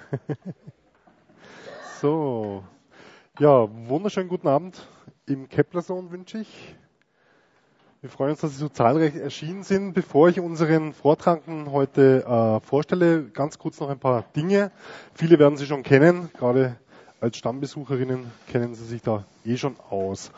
So, ja, wunderschönen guten Abend im Kepler-Zone wünsche ich. Wir freuen uns, dass Sie so zahlreich erschienen sind. Bevor ich unseren Vortragenden heute vorstelle, ganz kurz noch ein paar Dinge. Viele werden Sie schon kennen, gerade als Stammbesucherinnen kennen Sie sich da schon aus.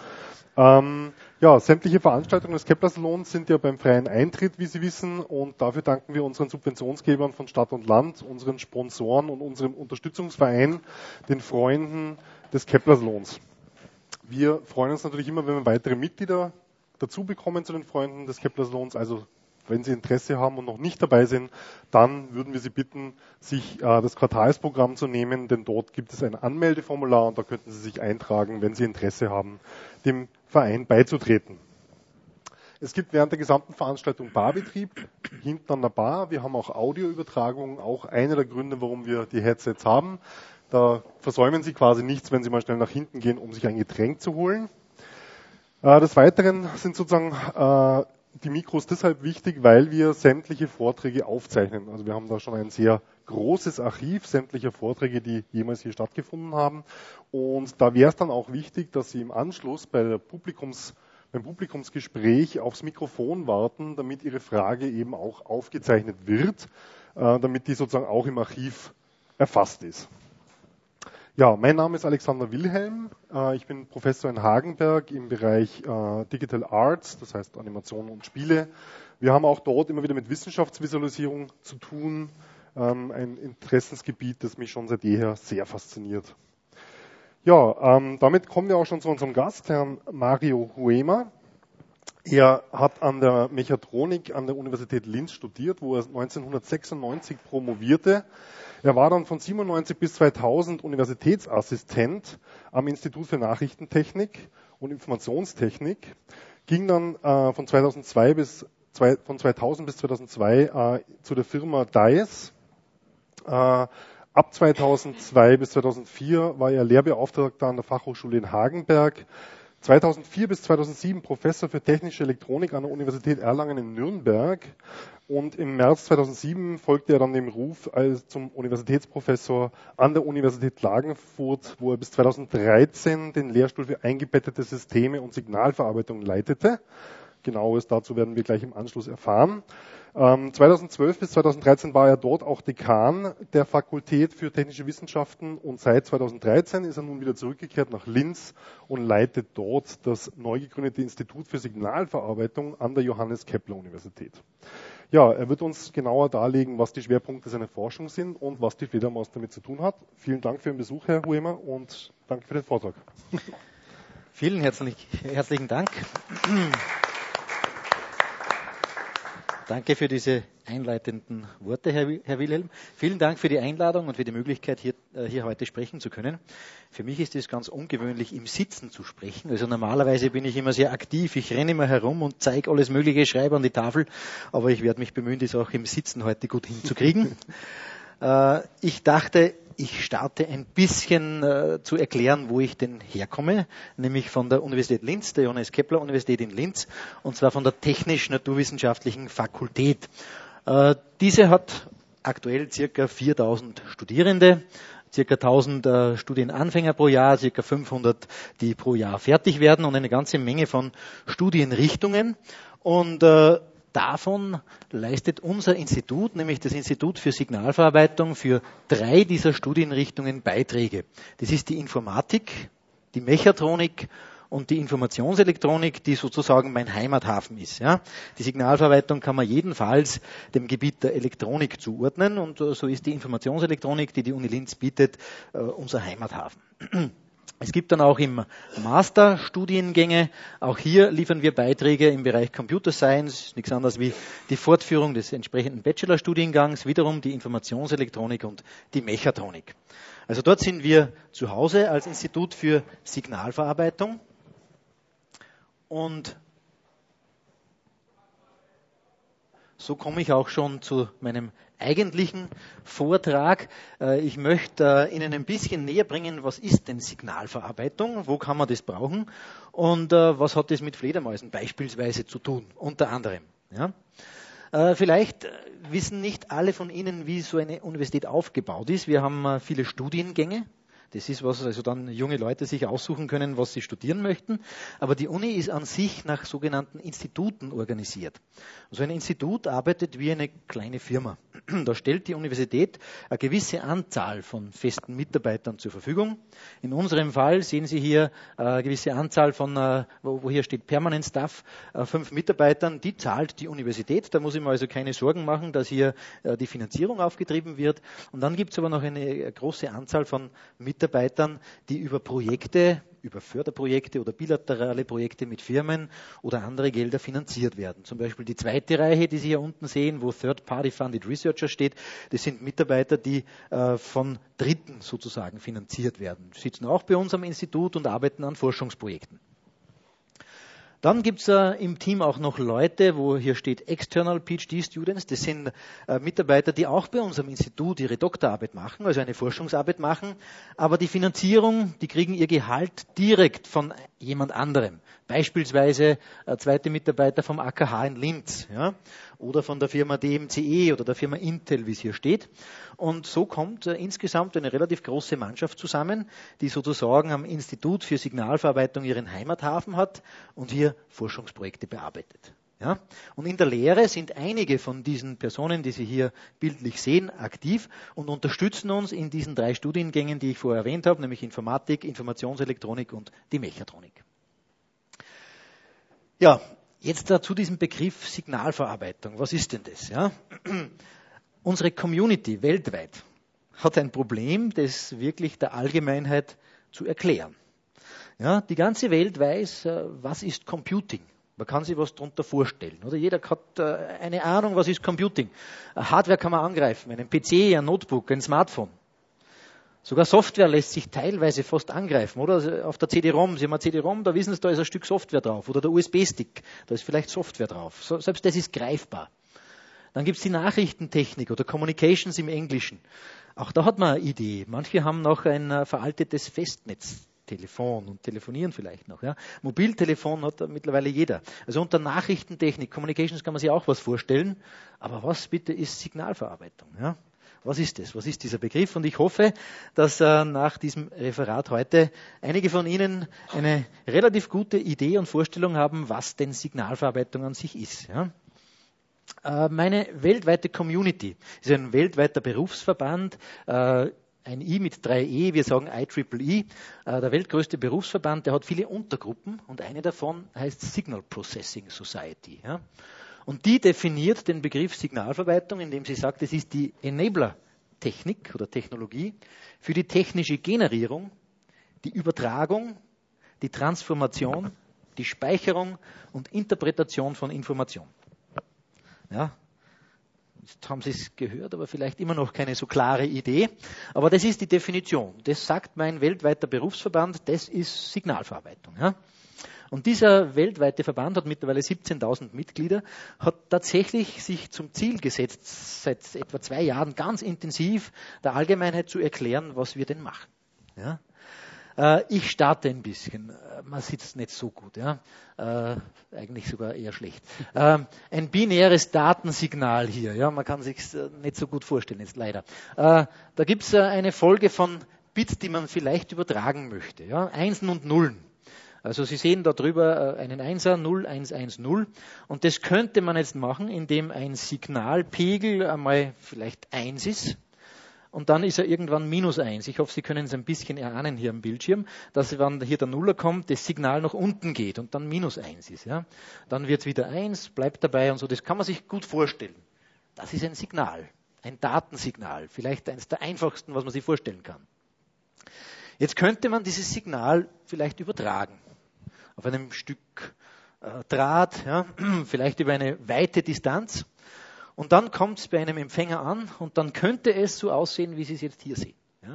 Sämtliche Veranstaltungen des Kepler-Salons sind ja beim freien Eintritt, wie Sie wissen, und dafür danken wir unseren Subventionsgebern von Stadt und Land, unseren Sponsoren und unserem Unterstützungsverein, den Freunden des Kepler-Salons. Wir freuen uns natürlich immer, wenn wir weitere Mitglieder dazu bekommen zu den Freunden des Kepler-Salons. Also wenn Sie Interesse haben und noch nicht dabei sind, dann würden wir Sie bitten, sich das Quartalsprogramm zu nehmen, denn dort gibt es ein Anmeldeformular und da könnten Sie sich eintragen, wenn Sie Interesse haben, dem Verein beizutreten. Es gibt während der gesamten Veranstaltung Barbetrieb, hinten an der Bar. Wir haben auch Audioübertragung, auch einer der Gründe, warum wir die Headsets haben. Da versäumen Sie quasi nichts, wenn Sie mal schnell nach hinten gehen, um sich ein Getränk zu holen. Des Weiteren sind sozusagen die Mikros deshalb wichtig, weil wir sämtliche Vorträge aufzeichnen. Also wir haben da schon ein sehr großes Archiv sämtlicher Vorträge, die jemals hier stattgefunden haben. Und da wäre es dann auch wichtig, dass Sie im Anschluss beim Publikumsgespräch aufs Mikrofon warten, damit Ihre Frage eben auch aufgezeichnet wird, damit die sozusagen auch im Archiv erfasst ist. Ja, mein Name ist Alexander Wilhelm. Ich bin Professor in Hagenberg im Bereich Digital Arts, das heißt Animation und Spiele. Wir haben auch dort immer wieder mit Wissenschaftsvisualisierung zu tun, ein Interessensgebiet, das mich schon seit jeher sehr fasziniert. Ja, damit kommen wir auch schon zu unserem Gast, Herrn Mario Huema. Er hat an der Mechatronik an der Universität Linz studiert, wo er 1996 promovierte. Er war dann von 1997 bis 2000 Universitätsassistent am Institut für Nachrichtentechnik und Informationstechnik, ging dann von 2000 bis 2002 zu der Firma DICE. Ab 2002 bis 2004 war er Lehrbeauftragter an der Fachhochschule in Hagenberg. 2004 bis 2007 Professor für technische Elektronik an der Universität Erlangen in Nürnberg und im März 2007 folgte er dann dem Ruf zum Universitätsprofessor an der Universität Klagenfurt, wo er bis 2013 den Lehrstuhl für eingebettete Systeme und Signalverarbeitung leitete. Genaues dazu werden wir gleich im Anschluss erfahren. 2012 bis 2013 war er dort auch Dekan der Fakultät für Technische Wissenschaften und seit 2013 ist er nun wieder zurückgekehrt nach Linz und leitet dort das neu gegründete Institut für Signalverarbeitung an der Johannes Kepler Universität. Ja, er wird uns genauer darlegen, was die Schwerpunkte seiner Forschung sind und was die Fledermaus damit zu tun hat. Vielen Dank für den Besuch, Herr Huema, und danke für den Vortrag. Vielen herzlichen Dank. Danke für diese einleitenden Worte, Herr Wilhelm. Vielen Dank für die Einladung und für die Möglichkeit, hier heute sprechen zu können. Für mich ist es ganz ungewöhnlich, im Sitzen zu sprechen. Also normalerweise bin ich immer sehr aktiv. Ich renne immer herum und zeige alles Mögliche, schreibe an die Tafel. Aber ich werde mich bemühen, das auch im Sitzen heute gut hinzukriegen. Ich dachte, ich starte ein bisschen zu erklären, wo ich denn herkomme, nämlich von der Universität Linz, der Johannes Kepler Universität in Linz, und zwar von der Technisch-Naturwissenschaftlichen Fakultät. Diese hat aktuell ca. 4.000 Studierende, ca. 1.000 Studienanfänger pro Jahr, ca. 500, die pro Jahr fertig werden und eine ganze Menge von Studienrichtungen. Und davon leistet unser Institut, nämlich das Institut für Signalverarbeitung, für 3 dieser Studienrichtungen Beiträge. Das ist die Informatik, die Mechatronik und die Informationselektronik, die sozusagen mein Heimathafen ist. Ja. Die Signalverarbeitung kann man jedenfalls dem Gebiet der Elektronik zuordnen und so ist die Informationselektronik, die die Uni Linz bietet, unser Heimathafen. Es gibt dann auch im Master Studiengänge. Auch hier liefern wir Beiträge im Bereich Computer Science, nichts anderes wie die Fortführung des entsprechenden Bachelorstudiengangs, wiederum die Informationselektronik und die Mechatronik. Also dort sind wir zu Hause als Institut für Signalverarbeitung und so komme ich auch schon zu meinem eigentlichen Vortrag. Ich möchte Ihnen ein bisschen näher bringen, was ist denn Signalverarbeitung, wo kann man das brauchen und was hat das mit Fledermäusen beispielsweise zu tun, unter anderem. Ja? Vielleicht wissen nicht alle von Ihnen, wie so eine Universität aufgebaut ist. Wir haben viele Studiengänge. Das ist, was also dann junge Leute sich aussuchen können, was sie studieren möchten. Aber die Uni ist an sich nach sogenannten Instituten organisiert. So ein Institut arbeitet wie eine kleine Firma. Da stellt die Universität eine gewisse Anzahl von festen Mitarbeitern zur Verfügung. In unserem Fall sehen Sie hier eine gewisse Anzahl von, wo hier steht Permanent Staff, 5 Mitarbeitern, die zahlt die Universität. Da muss ich mir also keine Sorgen machen, dass hier die Finanzierung aufgetrieben wird. Und dann gibt es aber noch eine große Anzahl von Mitarbeitern, die über Projekte, über Förderprojekte oder bilaterale Projekte mit Firmen oder andere Gelder finanziert werden. Zum Beispiel die zweite Reihe, die Sie hier unten sehen, wo Third-Party-Funded Researcher steht, das sind Mitarbeiter, die von Dritten sozusagen finanziert werden. Sitzen auch bei uns am Institut und arbeiten an Forschungsprojekten. Dann gibt es im Team auch noch Leute, wo hier steht External PhD Students. Das sind Mitarbeiter, die auch bei uns am Institut ihre Doktorarbeit machen, also eine Forschungsarbeit machen. Aber die Finanzierung, die kriegen ihr Gehalt direkt von jemand anderem. Beispielsweise zweite Mitarbeiter vom AKH in Linz, ja, oder von der Firma DMCE oder der Firma Intel, wie es hier steht. Und so kommt insgesamt eine relativ große Mannschaft zusammen, die sozusagen am Institut für Signalverarbeitung ihren Heimathafen hat und hier Forschungsprojekte bearbeitet. Ja? Und in der Lehre sind einige von diesen Personen, die Sie hier bildlich sehen, aktiv und unterstützen uns in diesen 3 Studiengängen, die ich vorher erwähnt habe, nämlich Informatik, Informationselektronik und die Mechatronik. Ja, jetzt zu diesem Begriff Signalverarbeitung. Was ist denn das? Ja? Unsere Community weltweit hat ein Problem, das wirklich der Allgemeinheit zu erklären. Ja, die ganze Welt weiß, was ist Computing. Man kann sich was darunter vorstellen. Oder jeder hat eine Ahnung, was ist Computing. Hardware kann man angreifen, einen PC, ein Notebook, ein Smartphone. Sogar Software lässt sich teilweise fast angreifen, oder? Also auf der CD-ROM, Sie haben eine CD-ROM, da wissen Sie, da ist ein Stück Software drauf. Oder der USB-Stick, da ist vielleicht Software drauf. Selbst das ist greifbar. Dann gibt es die Nachrichtentechnik oder Communications im Englischen. Auch da hat man eine Idee. Manche haben noch ein veraltetes Festnetztelefon und telefonieren vielleicht noch. Ja. Mobiltelefon hat mittlerweile jeder. Also unter Nachrichtentechnik, Communications kann man sich auch was vorstellen. Aber was bitte ist Signalverarbeitung? Ja? Was ist das? Was ist dieser Begriff? Und ich hoffe, dass nach diesem Referat heute einige von Ihnen eine relativ gute Idee und Vorstellung haben, was denn Signalverarbeitung an sich ist. Ja? Meine weltweite Community ist ein weltweiter Berufsverband, ein I mit 3 E, wir sagen IEEE, der weltgrößte Berufsverband, der hat viele Untergruppen und eine davon heißt Signal Processing Society. Ja? Und die definiert den Begriff Signalverarbeitung, indem sie sagt, es ist die Enabler-Technik oder Technologie für die technische Generierung, die Übertragung, die Transformation, die Speicherung und Interpretation von Information. Ja, jetzt haben Sie es gehört, aber vielleicht immer noch keine so klare Idee. Aber das ist die Definition. Das sagt mein weltweiter Berufsverband, das ist Signalverarbeitung. Ja? Und dieser weltweite Verband hat mittlerweile 17.000 Mitglieder, hat tatsächlich sich zum Ziel gesetzt, seit etwa 2 Jahren ganz intensiv der Allgemeinheit zu erklären, was wir denn machen. Ja? Ich starte ein bisschen. Man sitzt nicht so gut. Ja? Eigentlich sogar eher schlecht. Ein binäres Datensignal hier. Ja? Man kann sich nicht so gut vorstellen, jetzt leider. Da gibt es eine Folge von Bits, die man vielleicht übertragen möchte. Ja? Einsen und Nullen. Also Sie sehen da drüber einen 1er, 0, 1, 1, 0. Und das könnte man jetzt machen, indem ein Signalpegel einmal vielleicht 1 ist. Und dann ist er irgendwann -1. Ich hoffe, Sie können es ein bisschen erahnen hier am Bildschirm, dass wenn hier der Nuller kommt, das Signal nach unten geht und dann -1 ist. Ja? Dann wird es wieder 1, bleibt dabei und so. Das kann man sich gut vorstellen. Das ist ein Signal, ein Datensignal. Vielleicht eines der einfachsten, was man sich vorstellen kann. Jetzt könnte man dieses Signal vielleicht übertragen. Auf einem Stück Draht, ja? Vielleicht über eine weite Distanz. Und dann kommt es bei einem Empfänger an und dann könnte es so aussehen, wie Sie es jetzt hier sehen.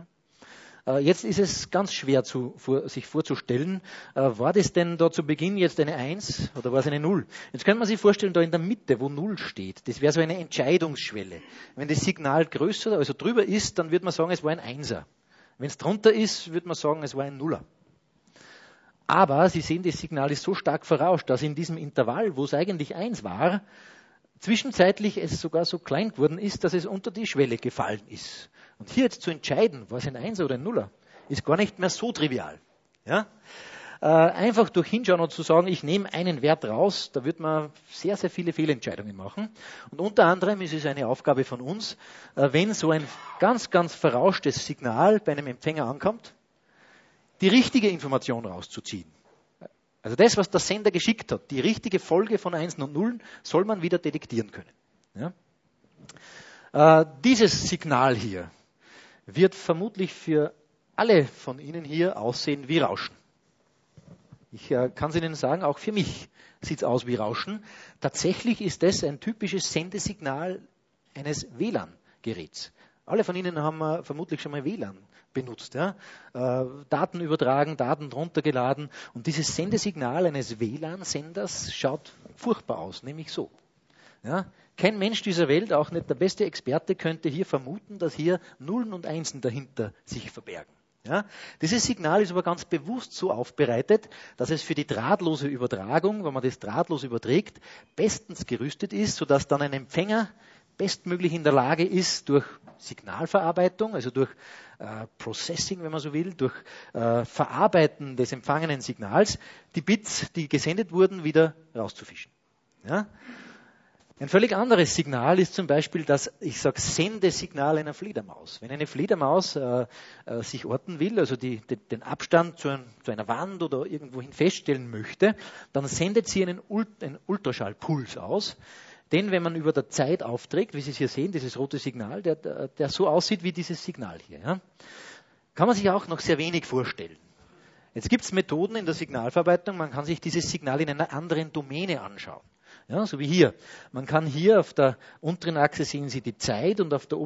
Ja? Jetzt ist es ganz schwer sich vorzustellen, war das denn da zu Beginn jetzt eine 1 oder war es eine 0? Jetzt kann man sich vorstellen, da in der Mitte, wo 0 steht, das wäre so eine Entscheidungsschwelle. Wenn das Signal größer, also drüber ist, dann würde man sagen, es war ein 1er. Wenn es drunter ist, würde man sagen, es war ein Nuller. Aber Sie sehen, das Signal ist so stark verrauscht, dass in diesem Intervall, wo es eigentlich 1 war, zwischenzeitlich es sogar so klein geworden ist, dass es unter die Schwelle gefallen ist. Und hier jetzt zu entscheiden, was ein Einser oder ein Nuller, ist gar nicht mehr so trivial. Ja? Einfach durch Hinschauen und zu sagen, ich nehme einen Wert raus, da wird man sehr, sehr viele Fehlentscheidungen machen. Und unter anderem ist es eine Aufgabe von uns, wenn so ein ganz, ganz verrauschtes Signal bei einem Empfänger ankommt, die richtige Information rauszuziehen. Also das, was der Sender geschickt hat, die richtige Folge von Einsen und Nullen, soll man wieder detektieren können. Ja? Dieses Signal hier wird vermutlich für alle von Ihnen hier aussehen wie Rauschen. Ich kann es Ihnen sagen, auch für mich sieht es aus wie Rauschen. Tatsächlich ist das ein typisches Sendesignal eines WLAN-Geräts. Alle von Ihnen haben vermutlich schon mal WLAN benutzt. Ja? Daten übertragen, Daten drunter geladen. Und dieses Sendesignal eines WLAN-Senders schaut furchtbar aus, nämlich so. Ja? Kein Mensch dieser Welt, auch nicht der beste Experte, könnte hier vermuten, dass hier Nullen und Einsen dahinter sich verbergen. Ja, dieses Signal ist aber ganz bewusst so aufbereitet, dass es für die drahtlose Übertragung, wenn man das drahtlos überträgt, bestens gerüstet ist, sodass dann ein Empfänger bestmöglich in der Lage ist, durch Signalverarbeitung, also durch Processing, wenn man so will, durch Verarbeiten des empfangenen Signals, die Bits, die gesendet wurden, wieder rauszufischen. Ja? Ein völlig anderes Signal ist zum Beispiel das, ich sage, Sendesignal einer Fledermaus. Wenn eine Fledermaus sich orten will, also den Abstand zu einer Wand oder irgendwohin feststellen möchte, dann sendet sie einen Ultraschallpuls aus, den, wenn man über der Zeit aufträgt, wie Sie es hier sehen, dieses rote Signal, der so aussieht wie dieses Signal hier. Ja, kann man sich auch noch sehr wenig vorstellen. Jetzt gibt es Methoden in der Signalverarbeitung, man kann sich dieses Signal in einer anderen Domäne anschauen. Ja, so wie hier. Man kann hier auf der unteren Achse sehen Sie die Zeit und auf der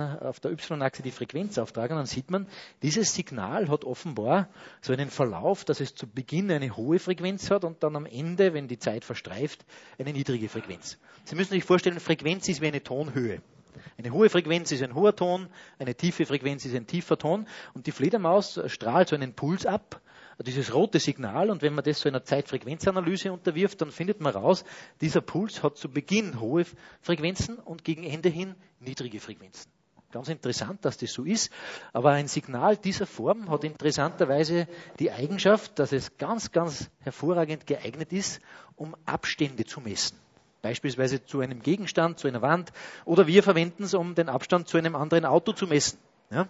Y-Achse die Frequenz auftragen. Dann sieht man, dieses Signal hat offenbar so einen Verlauf, dass es zu Beginn eine hohe Frequenz hat und dann am Ende, wenn die Zeit verstreift, eine niedrige Frequenz. Sie müssen sich vorstellen, Frequenz ist wie eine Tonhöhe. Eine hohe Frequenz ist ein hoher Ton, eine tiefe Frequenz ist ein tiefer Ton und die Fledermaus strahlt so einen Puls ab, dieses rote Signal, und wenn man das so einer Zeitfrequenzanalyse unterwirft, dann findet man raus, dieser Puls hat zu Beginn hohe Frequenzen und gegen Ende hin niedrige Frequenzen. Ganz interessant, dass das so ist, aber ein Signal dieser Form hat interessanterweise die Eigenschaft, dass es ganz, ganz hervorragend geeignet ist, um Abstände zu messen. Beispielsweise zu einem Gegenstand, zu einer Wand, oder wir verwenden es, um den Abstand zu einem anderen Auto zu messen. Ja?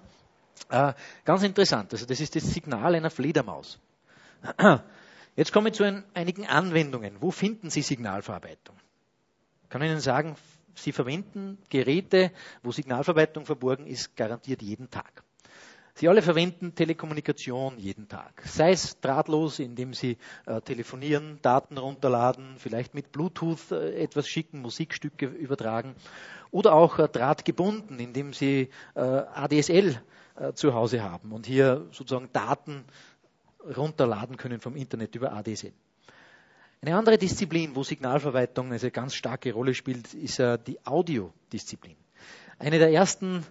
Ganz interessant, also das ist das Signal einer Fledermaus. Jetzt komme ich zu einigen Anwendungen. Wo finden Sie Signalverarbeitung? Ich kann Ihnen sagen, Sie verwenden Geräte, wo Signalverarbeitung verborgen ist, garantiert jeden Tag. Sie alle verwenden Telekommunikation jeden Tag. Sei es drahtlos, indem Sie telefonieren, Daten runterladen, vielleicht mit Bluetooth etwas schicken, Musikstücke übertragen. Oder auch drahtgebunden, indem Sie ADSL zu Hause haben und hier sozusagen Daten runterladen können vom Internet über ADSL. Eine andere Disziplin, wo Signalverarbeitung eine ganz starke Rolle spielt, ist die Audiodisziplin. Eine der ersten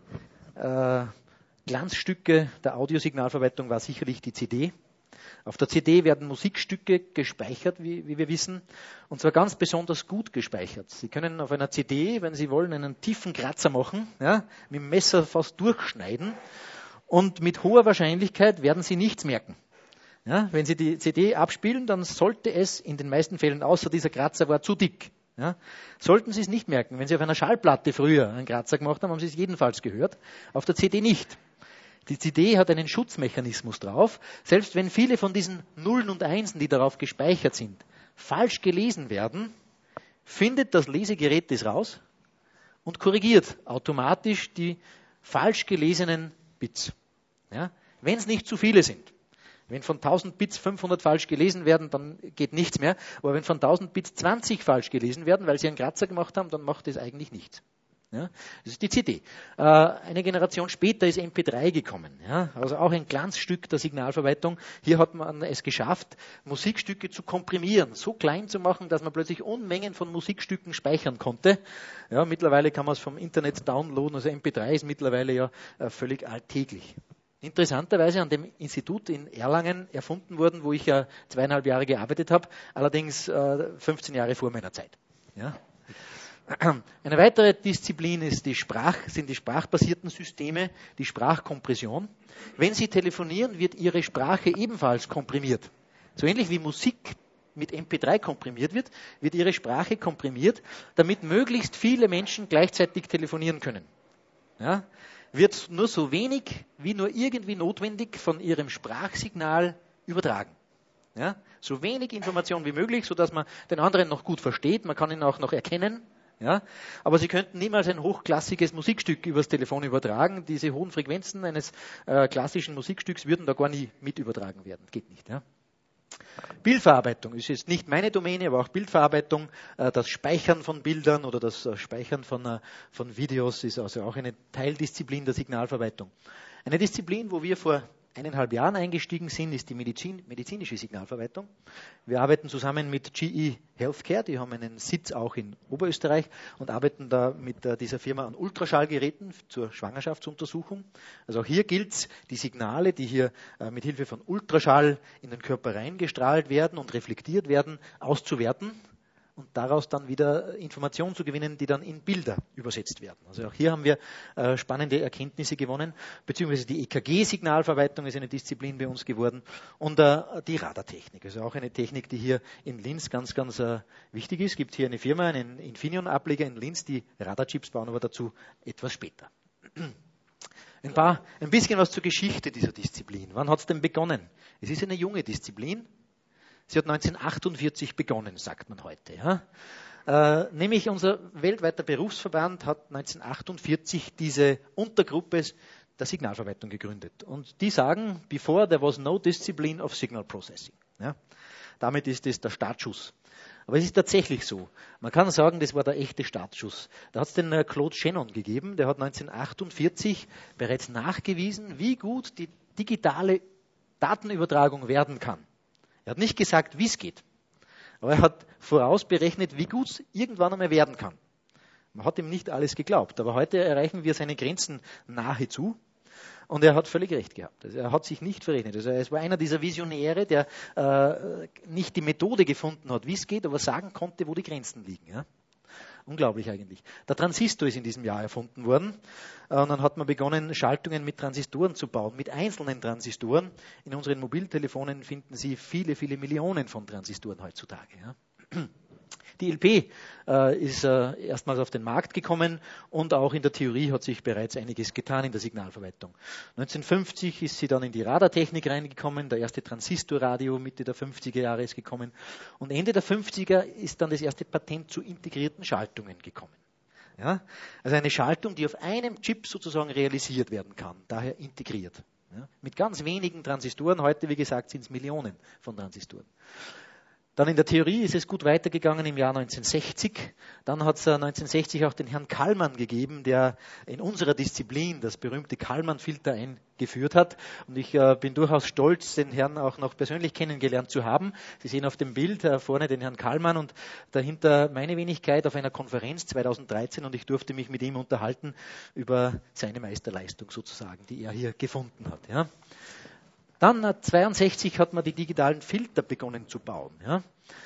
Glanzstücke der Audiosignalverarbeitung war sicherlich die CD. Auf der CD werden Musikstücke gespeichert, wie wir wissen, und zwar ganz besonders gut gespeichert. Sie können auf einer CD, wenn Sie wollen, einen tiefen Kratzer machen, ja, mit dem Messer fast durchschneiden, und mit hoher Wahrscheinlichkeit werden Sie nichts merken. Ja, wenn Sie die CD abspielen, dann sollte es in den meisten Fällen, außer dieser Kratzer war zu dick, ja, sollten Sie es nicht merken. Wenn Sie auf einer Schallplatte früher einen Kratzer gemacht haben, haben Sie es jedenfalls gehört, auf der CD nicht. Die CD hat einen Schutzmechanismus drauf. Selbst wenn viele von diesen Nullen und Einsen, die darauf gespeichert sind, falsch gelesen werden, findet das Lesegerät das raus und korrigiert automatisch die falsch gelesenen Bits. Ja? Wenn es nicht zu viele sind. Wenn von 1000 Bits 500 falsch gelesen werden, dann geht nichts mehr. Aber wenn von 1000 Bits 20 falsch gelesen werden, weil sie einen Kratzer gemacht haben, dann macht das eigentlich nichts. Ja, das ist die CD. Eine Generation später ist MP3 gekommen. Ja, also auch ein Glanzstück der Signalverarbeitung. Hier hat man es geschafft, Musikstücke zu komprimieren, so klein zu machen, dass man plötzlich Unmengen von Musikstücken speichern konnte. Ja, mittlerweile kann man es vom Internet downloaden. Also MP3 ist mittlerweile ja völlig alltäglich. Interessanterweise an dem Institut in Erlangen erfunden worden, wo ich ja 2,5 Jahre gearbeitet habe, allerdings 15 Jahre vor meiner Zeit. Ja. Eine weitere Disziplin sind die sprachbasierten Systeme, die Sprachkompression. Wenn Sie telefonieren, wird Ihre Sprache ebenfalls komprimiert. So ähnlich wie Musik mit MP3 komprimiert wird, wird Ihre Sprache komprimiert, damit möglichst viele Menschen gleichzeitig telefonieren können. Ja? Wird nur so wenig wie nur irgendwie notwendig von Ihrem Sprachsignal übertragen. Ja? So wenig Information wie möglich, sodass man den anderen noch gut versteht, man kann ihn auch noch erkennen. Ja? Aber Sie könnten niemals ein hochklassiges Musikstück übers Telefon übertragen. Diese hohen Frequenzen eines klassischen Musikstücks würden da gar nie mit übertragen werden. Geht nicht. Ja? Bildverarbeitung ist jetzt nicht meine Domäne, aber auch Bildverarbeitung, das Speichern von Bildern oder das Speichern von Videos ist also auch eine Teildisziplin der Signalverarbeitung. Eine Disziplin, wo wir vor 1,5 Jahren eingestiegen sind, ist die medizinische Signalverarbeitung. Wir arbeiten zusammen mit GE Healthcare, die haben einen Sitz auch in Oberösterreich und arbeiten da mit dieser Firma an Ultraschallgeräten zur Schwangerschaftsuntersuchung. Also auch hier gilt es, die Signale, die hier mit Hilfe von Ultraschall in den Körper reingestrahlt werden und reflektiert werden, auszuwerten und daraus dann wieder Informationen zu gewinnen, die dann in Bilder übersetzt werden. Also auch hier haben wir spannende Erkenntnisse gewonnen, beziehungsweise die EKG-Signalverarbeitung ist eine Disziplin bei uns geworden und die Radartechnik, also auch eine Technik, die hier in Linz ganz, ganz wichtig ist. Es gibt hier eine Firma, einen Infineon-Ableger in Linz, die Radarchips bauen, aber dazu etwas später. Ein bisschen was zur Geschichte dieser Disziplin. Wann hat es denn begonnen? Es ist eine junge Disziplin. Sie hat 1948 begonnen, sagt man heute. Ja? Nämlich unser weltweiter Berufsverband hat 1948 diese Untergruppe der Signalverarbeitung gegründet. Und die sagen, before there was no discipline of signal processing. Ja? Damit ist es der Startschuss. Aber es ist tatsächlich so. Man kann sagen, das war der echte Startschuss. Da hat es den Claude Shannon gegeben, der hat 1948 bereits nachgewiesen, wie gut die digitale Datenübertragung werden kann. Er hat nicht gesagt, wie es geht, aber er hat vorausberechnet, wie gut es irgendwann einmal werden kann. Man hat ihm nicht alles geglaubt, aber heute erreichen wir seine Grenzen nahezu und er hat völlig recht gehabt. Also er hat sich nicht verrechnet. Also es war einer dieser Visionäre, der nicht die Methode gefunden hat, wie es geht, aber sagen konnte, wo die Grenzen liegen. Ja? Unglaublich eigentlich. Der Transistor ist in diesem Jahr erfunden worden. Und dann hat man begonnen, Schaltungen mit Transistoren zu bauen, mit einzelnen Transistoren. In unseren Mobiltelefonen finden Sie viele, viele Millionen von Transistoren heutzutage. Ja. Die LP ist erstmals auf den Markt gekommen und auch in der Theorie hat sich bereits einiges getan in der Signalverarbeitung. 1950 ist sie dann in die Radartechnik reingekommen, der erste Transistorradio Mitte der 50er Jahre ist gekommen und Ende der 50er ist dann das erste Patent zu integrierten Schaltungen gekommen. Ja? Also eine Schaltung, die auf einem Chip sozusagen realisiert werden kann, daher integriert. Ja? Mit ganz wenigen Transistoren, heute wie gesagt sind es Millionen von Transistoren. Dann in der Theorie ist es gut weitergegangen im Jahr 1960. Dann hat es 1960 auch den Herrn Kallmann gegeben, der in unserer Disziplin das berühmte Kallmann-Filter eingeführt hat. Und ich bin durchaus stolz, den Herrn auch noch persönlich kennengelernt zu haben. Sie sehen auf dem Bild vorne den Herrn Kallmann und dahinter meine Wenigkeit auf einer Konferenz 2013 und ich durfte mich mit ihm unterhalten über seine Meisterleistung sozusagen, die er hier gefunden hat. Ja. Dann 1962 hat man die digitalen Filter begonnen zu bauen. Ja.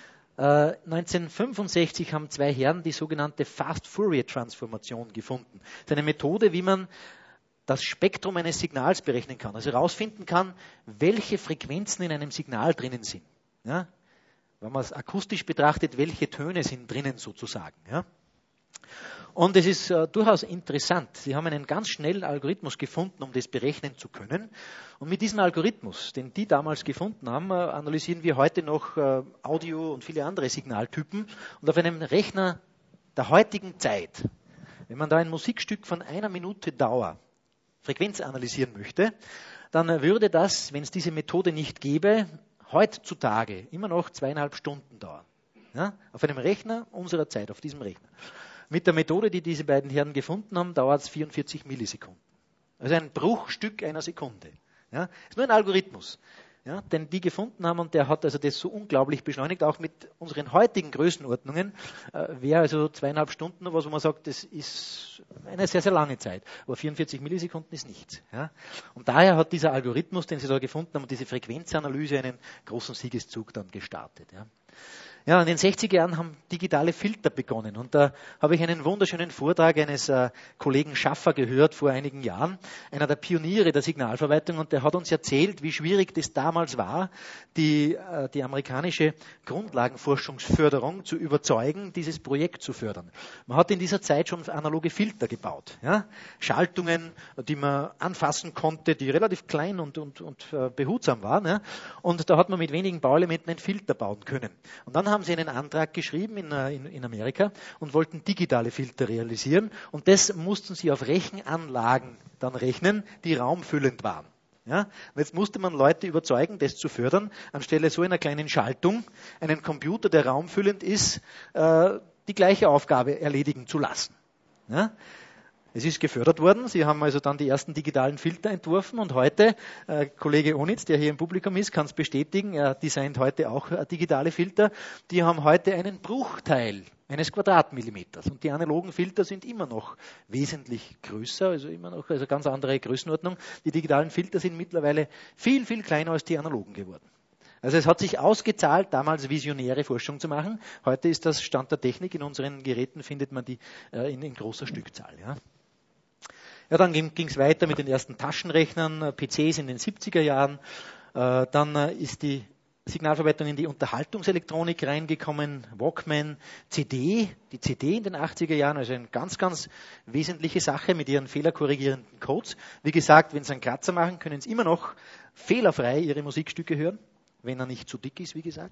1965 haben zwei Herren die sogenannte Fast Fourier Transformation gefunden. Das ist eine Methode, wie man das Spektrum eines Signals berechnen kann. Also herausfinden kann, welche Frequenzen in einem Signal drinnen sind. Ja. Wenn man es akustisch betrachtet, welche Töne sind drinnen sozusagen. Ja. Und es ist durchaus interessant. Sie haben einen ganz schnellen Algorithmus gefunden, um das berechnen zu können. Und mit diesem Algorithmus, den die damals gefunden haben, analysieren wir heute noch Audio und viele andere Signaltypen. Und auf einem Rechner der heutigen Zeit, wenn man da ein Musikstück von 1 Minute Dauer Frequenz analysieren möchte, dann würde das, wenn es diese Methode nicht gäbe, heutzutage immer noch 2,5 Stunden dauern. Ja? Auf einem Rechner unserer Zeit, auf diesem Rechner. Mit der Methode, die diese beiden Herren gefunden haben, dauert es 44 Millisekunden. Also ein Bruchstück einer Sekunde. Ja, ist nur ein Algorithmus, ja, den die gefunden haben und der hat also das so unglaublich beschleunigt, auch mit unseren heutigen Größenordnungen, wäre also 2,5 Stunden, was man sagt, das ist eine sehr, sehr lange Zeit. Aber 44 Millisekunden ist nichts. Ja. Und daher hat dieser Algorithmus, den sie da gefunden haben, und diese Frequenzanalyse einen großen Siegeszug dann gestartet. Ja. Ja, in den 60er Jahren haben digitale Filter begonnen und da habe ich einen wunderschönen Vortrag eines Kollegen Schaffer gehört vor einigen Jahren, einer der Pioniere der Signalverarbeitung, und der hat uns erzählt, wie schwierig das damals war, die amerikanische Grundlagenforschungsförderung zu überzeugen, dieses Projekt zu fördern. Man hat in dieser Zeit schon analoge Filter gebaut, ja? Schaltungen, die man anfassen konnte, die relativ klein und behutsam waren, ja? Und da hat man mit wenigen Bauelementen einen Filter bauen können. Und dann haben sie einen Antrag geschrieben in Amerika und wollten digitale Filter realisieren. Und das mussten sie auf Rechenanlagen dann rechnen, die raumfüllend waren. Ja? Und jetzt musste man Leute überzeugen, das zu fördern, anstelle so einer kleinen Schaltung einen Computer, der raumfüllend ist, die gleiche Aufgabe erledigen zu lassen. Ja? Es ist gefördert worden. Sie haben also dann die ersten digitalen Filter entworfen und heute, Kollege Onitz, der hier im Publikum ist, kann es bestätigen, er designt heute auch digitale Filter. Die haben heute einen Bruchteil eines Quadratmillimeters. Und die analogen Filter sind immer noch wesentlich größer, also ganz andere Größenordnung. Die digitalen Filter sind mittlerweile viel, viel kleiner als die analogen geworden. Also es hat sich ausgezahlt, damals visionäre Forschung zu machen. Heute ist das Stand der Technik. In unseren Geräten findet man die in großer Stückzahl. Ja. Ja, dann ging es weiter mit den ersten Taschenrechnern, PCs in den 70er Jahren. Dann ist die Signalverarbeitung in die Unterhaltungselektronik reingekommen, Walkman, CD, die CD in den 80er Jahren, also eine ganz, ganz wesentliche Sache mit ihren fehlerkorrigierenden Codes. Wie gesagt, wenn Sie einen Kratzer machen, können Sie immer noch fehlerfrei Ihre Musikstücke hören, wenn er nicht zu dick ist, wie gesagt.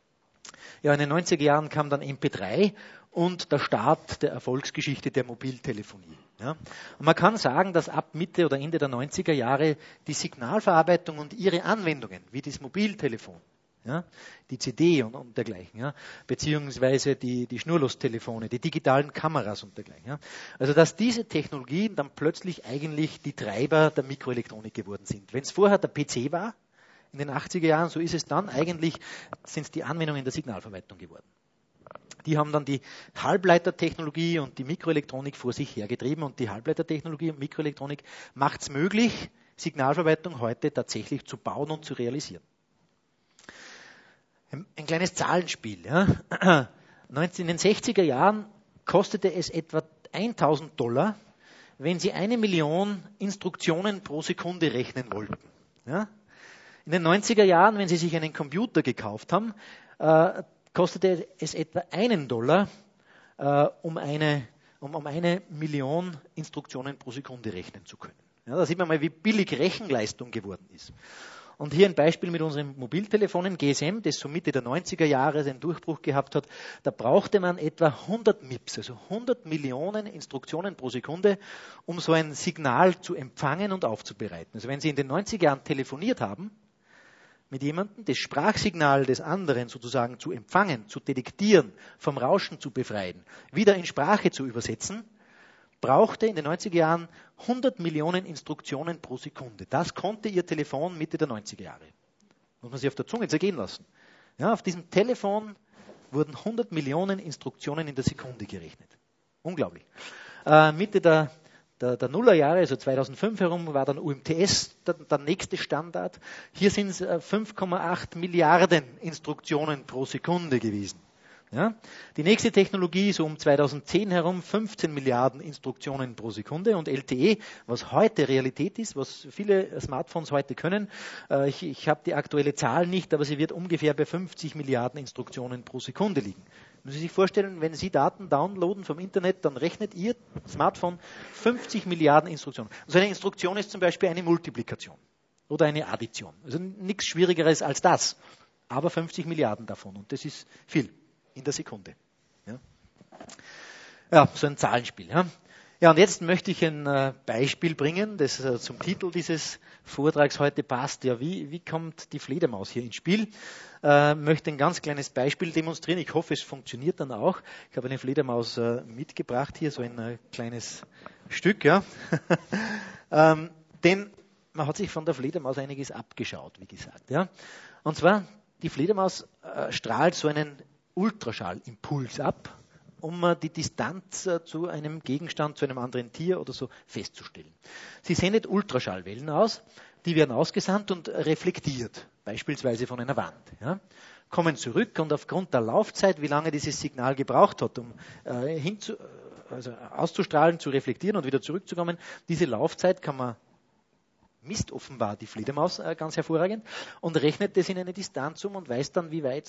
Ja, in den 90er Jahren kam dann MP3 und der Start der Erfolgsgeschichte der Mobiltelefonie. Ja. Und man kann sagen, dass ab Mitte oder Ende der 90er Jahre die Signalverarbeitung und ihre Anwendungen, wie das Mobiltelefon, ja, die CD und dergleichen, ja, beziehungsweise die Schnurlostelefone, die digitalen Kameras und dergleichen. Ja. Also dass diese Technologien dann plötzlich eigentlich die Treiber der Mikroelektronik geworden sind. Wenn es vorher der PC war, in den 80er Jahren, so ist es dann eigentlich, sind es die Anwendungen der Signalverarbeitung geworden. Die haben dann die Halbleitertechnologie und die Mikroelektronik vor sich hergetrieben und die Halbleitertechnologie und Mikroelektronik macht es möglich, Signalverarbeitung heute tatsächlich zu bauen und zu realisieren. Ein kleines Zahlenspiel. Ja. In den 60er Jahren kostete es etwa $1.000, wenn Sie 1 Million Instruktionen pro Sekunde rechnen wollten. Ja. In den 90er Jahren, wenn Sie sich einen Computer gekauft haben, kostete es etwa $1, um eine Million Instruktionen pro Sekunde rechnen zu können. Ja, da sieht man mal, wie billig Rechenleistung geworden ist. Und hier ein Beispiel mit unseren Mobiltelefonen, GSM, das so Mitte der 90er Jahre den Durchbruch gehabt hat. Da brauchte man etwa 100 MIPS, also 100 Millionen Instruktionen pro Sekunde, um so ein Signal zu empfangen und aufzubereiten. Also wenn Sie in den 90er Jahren telefoniert haben, mit jemandem, das Sprachsignal des anderen sozusagen zu empfangen, zu detektieren, vom Rauschen zu befreien, wieder in Sprache zu übersetzen, brauchte in den 90er Jahren 100 Millionen Instruktionen pro Sekunde. Das konnte Ihr Telefon Mitte der 90er Jahre. Muss man sich auf der Zunge zergehen lassen. Ja, auf diesem Telefon wurden 100 Millionen Instruktionen in der Sekunde gerechnet. Unglaublich. Mitte der Nullerjahre, also 2005 herum, war dann UMTS der nächste Standard. Hier sind es 5,8 Milliarden Instruktionen pro Sekunde gewesen. Ja? Die nächste Technologie, so um 2010 herum, 15 Milliarden Instruktionen pro Sekunde und LTE, was heute Realität ist, was viele Smartphones heute können. Ich habe die aktuelle Zahl nicht, aber sie wird ungefähr bei 50 Milliarden Instruktionen pro Sekunde liegen. Müssen Sie sich vorstellen, wenn Sie Daten downloaden vom Internet, dann rechnet Ihr Smartphone 50 Milliarden Instruktionen. So eine Instruktion ist zum Beispiel eine Multiplikation oder eine Addition. Also nichts Schwierigeres als das. Aber 50 Milliarden davon. Und das ist viel in der Sekunde. Ja, so ein Zahlenspiel. Ja. Ja, und jetzt möchte ich ein Beispiel bringen, das zum Titel dieses Vortrags heute passt. Ja, wie kommt die Fledermaus hier ins Spiel? Möchte ein ganz kleines Beispiel demonstrieren. Ich hoffe, es funktioniert dann auch. Ich habe eine Fledermaus mitgebracht hier, so ein kleines Stück. Ja. Denn man hat sich von der Fledermaus einiges abgeschaut, wie gesagt. Ja. Und zwar, die Fledermaus strahlt so einen Ultraschallimpuls ab, um die Distanz zu einem Gegenstand, zu einem anderen Tier oder so festzustellen. Sie sendet Ultraschallwellen aus, die werden ausgesandt und reflektiert, beispielsweise von einer Wand. Ja. kommen zurück und aufgrund der Laufzeit, wie lange dieses Signal gebraucht hat, um auszustrahlen, zu reflektieren und wieder zurückzukommen, diese Laufzeit misst offenbar die Fledermaus ganz hervorragend und rechnet das in eine Distanz um und weiß dann, wie weit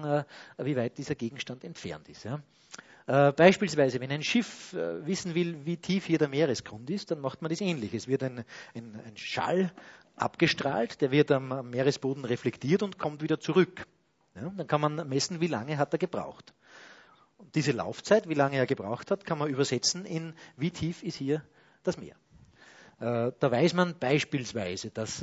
dieser Gegenstand entfernt ist. Ja. Beispielsweise, wenn ein Schiff wissen will, wie tief hier der Meeresgrund ist, dann macht man das ähnlich. Es wird ein Schall abgestrahlt, der wird am Meeresboden reflektiert und kommt wieder zurück. Ja, dann kann man messen, wie lange hat er gebraucht. Und diese Laufzeit, wie lange er gebraucht hat, kann man übersetzen in, wie tief ist hier das Meer. Da weiß man beispielsweise, dass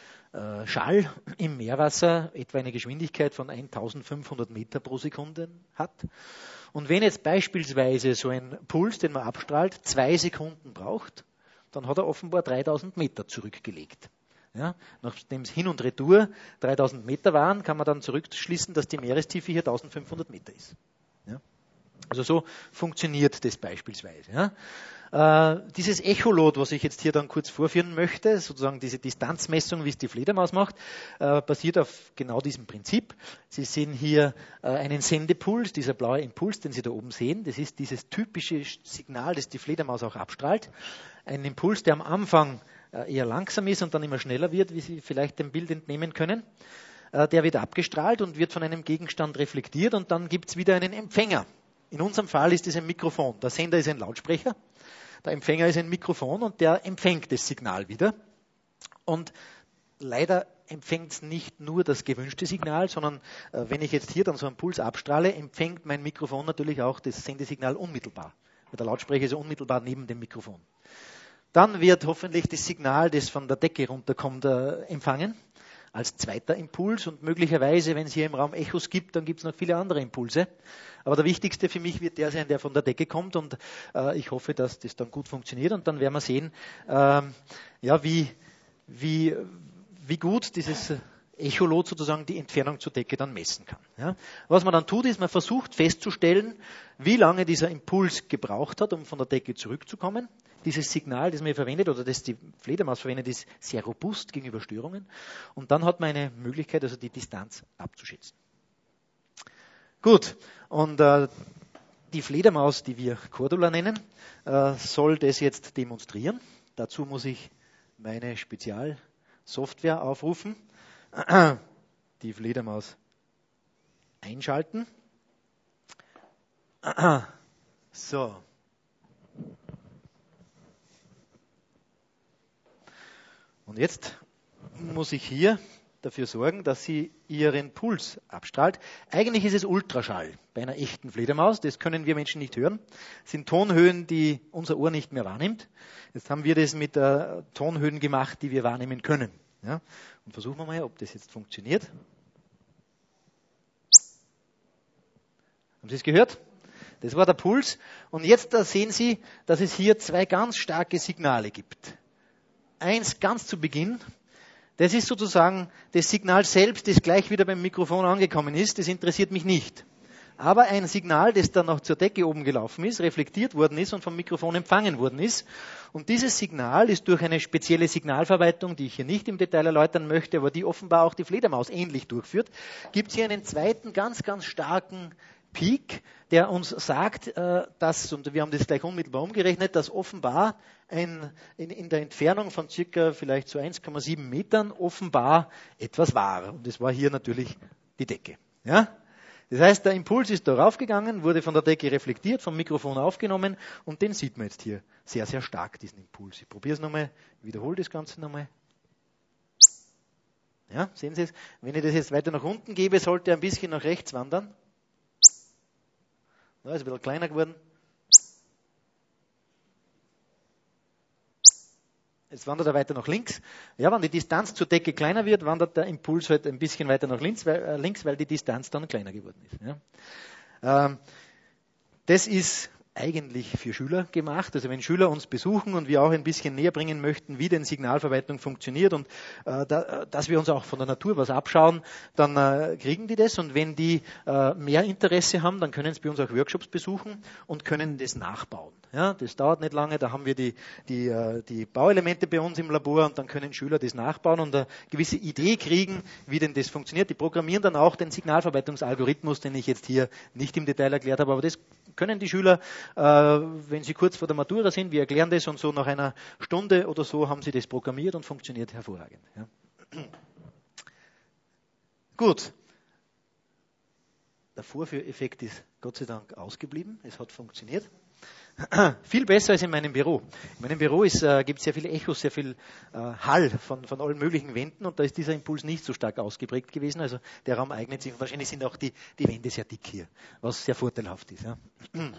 Schall im Meerwasser etwa eine Geschwindigkeit von 1500 Meter pro Sekunde hat. Und wenn jetzt beispielsweise so ein Puls, den man abstrahlt, 2 Sekunden braucht, dann hat er offenbar 3000 Meter zurückgelegt. Ja, nachdem es hin und retour 3000 Meter waren, kann man dann zurückschließen, dass die Meerestiefe hier 1500 Meter ist. Ja. Also so funktioniert das beispielsweise. Ja. Dieses Echolot, was ich jetzt hier dann kurz vorführen möchte, sozusagen diese Distanzmessung, wie es die Fledermaus macht, basiert auf genau diesem Prinzip. Sie sehen hier einen Sendepuls, dieser blaue Impuls, den Sie da oben sehen. Das ist dieses typische Signal, das die Fledermaus auch abstrahlt. Ein Impuls, der am Anfang eher langsam ist und dann immer schneller wird, wie Sie vielleicht dem Bild entnehmen können. Der wird abgestrahlt und wird von einem Gegenstand reflektiert und dann gibt es wieder einen Empfänger. In unserem Fall ist es ein Mikrofon. Der Sender ist ein Lautsprecher, der Empfänger ist ein Mikrofon und der empfängt das Signal wieder. Und leider empfängt es nicht nur das gewünschte Signal, sondern wenn ich jetzt hier dann so einen Puls abstrahle, empfängt mein Mikrofon natürlich auch das Sendesignal unmittelbar. Der Lautsprecher ist ja unmittelbar neben dem Mikrofon. Dann wird hoffentlich das Signal, das von der Decke runterkommt, empfangen als zweiter Impuls und möglicherweise, wenn es hier im Raum Echos gibt, dann gibt es noch viele andere Impulse. Aber der wichtigste für mich wird der sein, der von der Decke kommt und ich hoffe, dass das dann gut funktioniert und dann werden wir sehen, wie gut dieses Echolot sozusagen die Entfernung zur Decke dann messen kann. Ja. Was man dann tut, ist, man versucht festzustellen, wie lange dieser Impuls gebraucht hat, um von der Decke zurückzukommen. Dieses Signal, das man hier verwendet oder das die Fledermaus verwendet, ist sehr robust gegenüber Störungen. Und dann hat man eine Möglichkeit, also die Distanz abzuschätzen. Gut, und die Fledermaus, die wir Cordula nennen, soll das jetzt demonstrieren. Dazu muss ich meine Spezialsoftware aufrufen. Die Fledermaus einschalten. So. Und jetzt muss ich hier dafür sorgen, dass sie ihren Puls abstrahlt. Eigentlich ist es Ultraschall bei einer echten Fledermaus. Das können wir Menschen nicht hören. Das sind Tonhöhen, die unser Ohr nicht mehr wahrnimmt. Jetzt haben wir das mit Tonhöhen gemacht, die wir wahrnehmen können. Ja? Und versuchen wir mal, ob das jetzt funktioniert. Haben Sie es gehört? Das war der Puls. Und jetzt sehen Sie, dass es hier 2 ganz starke Signale gibt. Eins ganz zu Beginn, das ist sozusagen das Signal selbst, das gleich wieder beim Mikrofon angekommen ist. Das interessiert mich nicht. Aber ein Signal, das dann noch zur Decke oben gelaufen ist, reflektiert worden ist und vom Mikrofon empfangen worden ist. Und dieses Signal ist durch eine spezielle Signalverwaltung, die ich hier nicht im Detail erläutern möchte, aber die offenbar auch die Fledermaus ähnlich durchführt, gibt es hier einen zweiten ganz, ganz starken Peak, der uns sagt, dass, und wir haben das gleich unmittelbar umgerechnet, dass offenbar in der Entfernung von circa vielleicht so 1,7 Metern offenbar etwas war. Und das war hier natürlich die Decke. Ja? Das heißt, der Impuls ist da raufgegangen, wurde von der Decke reflektiert, vom Mikrofon aufgenommen und den sieht man jetzt hier sehr, sehr stark, diesen Impuls. Ich probiere es nochmal, wiederhole das Ganze nochmal. Ja, sehen Sie es? Wenn ich das jetzt weiter nach unten gebe, sollte er ein bisschen nach rechts wandern. Ja, ist ein bisschen kleiner geworden. Jetzt wandert er weiter nach links. Ja, wenn die Distanz zur Decke kleiner wird, wandert der Impuls halt ein bisschen weiter nach links, weil die Distanz dann kleiner geworden ist. Ja. Das ist eigentlich für Schüler gemacht. Also wenn Schüler uns besuchen und wir auch ein bisschen näher bringen möchten, wie denn Signalverwaltung funktioniert und dass wir uns auch von der Natur was abschauen, dann kriegen die das. Und wenn die mehr Interesse haben, dann können sie bei uns auch Workshops besuchen und können das nachbauen. Ja, das dauert nicht lange, da haben wir die Bauelemente bei uns im Labor und dann können Schüler das nachbauen und eine gewisse Idee kriegen, wie denn das funktioniert. Die programmieren dann auch den Signalverarbeitungsalgorithmus, den ich jetzt hier nicht im Detail erklärt habe, aber das können die Schüler, wenn sie kurz vor der Matura sind, wir erklären das und so nach einer Stunde oder so haben sie das programmiert und funktioniert hervorragend. Ja. Gut. Der Vorführeffekt ist Gott sei Dank ausgeblieben. Es hat funktioniert. Viel besser als in meinem Büro. In meinem Büro gibt es sehr viele Echos, sehr viel Hall von allen möglichen Wänden und da ist dieser Impuls nicht so stark ausgeprägt gewesen. Also der Raum eignet sich und wahrscheinlich sind auch die Wände sehr dick hier, was sehr vorteilhaft ist. Ja.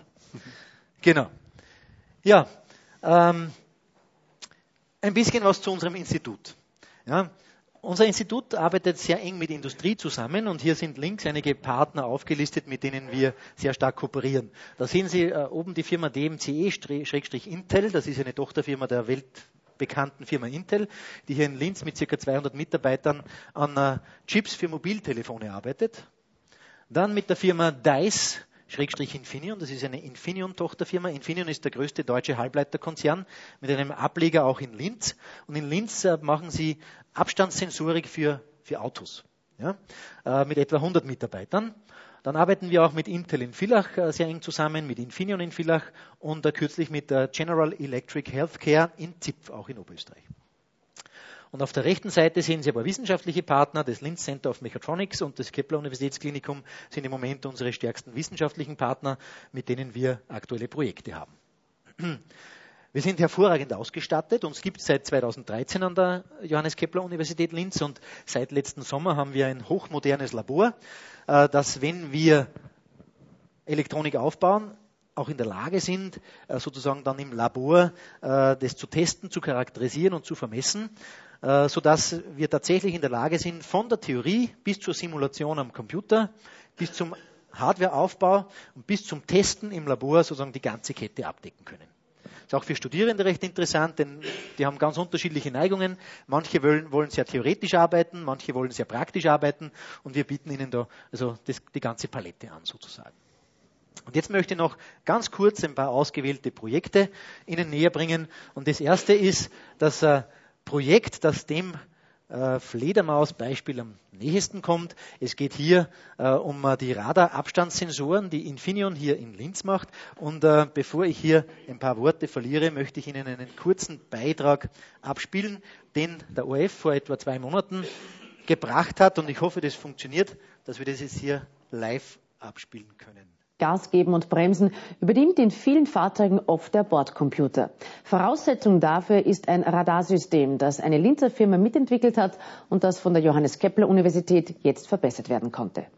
Genau. Ja, ein bisschen was zu unserem Institut. Ja. Unser Institut arbeitet sehr eng mit Industrie zusammen und hier sind links einige Partner aufgelistet, mit denen wir sehr stark kooperieren. Da sehen Sie oben die Firma DMCE-Intel, das ist eine Tochterfirma der weltbekannten Firma Intel, die hier in Linz mit ca. 200 Mitarbeitern an Chips für Mobiltelefone arbeitet. Dann mit der Firma Dice-Infineon, das ist eine Infineon-Tochterfirma. Infineon ist der größte deutsche Halbleiterkonzern mit einem Ableger auch in Linz. Und in Linz machen sie Abstandssensorik für Autos, ja, mit etwa 100 Mitarbeitern. Dann arbeiten wir auch mit Intel in Villach sehr eng zusammen, mit Infineon in Villach und kürzlich mit General Electric Healthcare in Zipf, auch in Oberösterreich. Und auf der rechten Seite sehen Sie aber wissenschaftliche Partner, das Linz Center of Mechatronics und das Kepler Universitätsklinikum sind im Moment unsere stärksten wissenschaftlichen Partner, mit denen wir aktuelle Projekte haben. Wir sind hervorragend ausgestattet. Uns gibt es seit 2013 an der Johannes Kepler Universität Linz und seit letzten Sommer haben wir ein hochmodernes Labor, das, wenn wir Elektronik aufbauen, auch in der Lage sind, sozusagen dann im Labor das zu testen, zu charakterisieren und zu vermessen, sodass wir tatsächlich in der Lage sind, von der Theorie bis zur Simulation am Computer, bis zum Hardwareaufbau und bis zum Testen im Labor sozusagen die ganze Kette abdecken können. Das ist auch für Studierende recht interessant, denn die haben ganz unterschiedliche Neigungen. Manche wollen sehr theoretisch arbeiten, manche wollen sehr praktisch arbeiten und wir bieten ihnen da also die ganze Palette an sozusagen. Und jetzt möchte ich noch ganz kurz ein paar ausgewählte Projekte Ihnen näher bringen. Und das erste ist das Projekt, das dem Fledermaus-Beispiel am nächsten kommt. Es geht hier um die Radarabstandssensoren, die Infineon hier in Linz macht. Und bevor ich hier ein paar Worte verliere, möchte ich Ihnen einen kurzen Beitrag abspielen, den der ORF vor etwa 2 Monaten gebracht hat. Und ich hoffe, das funktioniert, dass wir das jetzt hier live abspielen können. Gas geben und bremsen übernimmt in vielen Fahrzeugen oft der Bordcomputer. Voraussetzung dafür ist ein Radarsystem, das eine Linzer Firma mitentwickelt hat und das von der Johannes Kepler Universität jetzt verbessert werden konnte.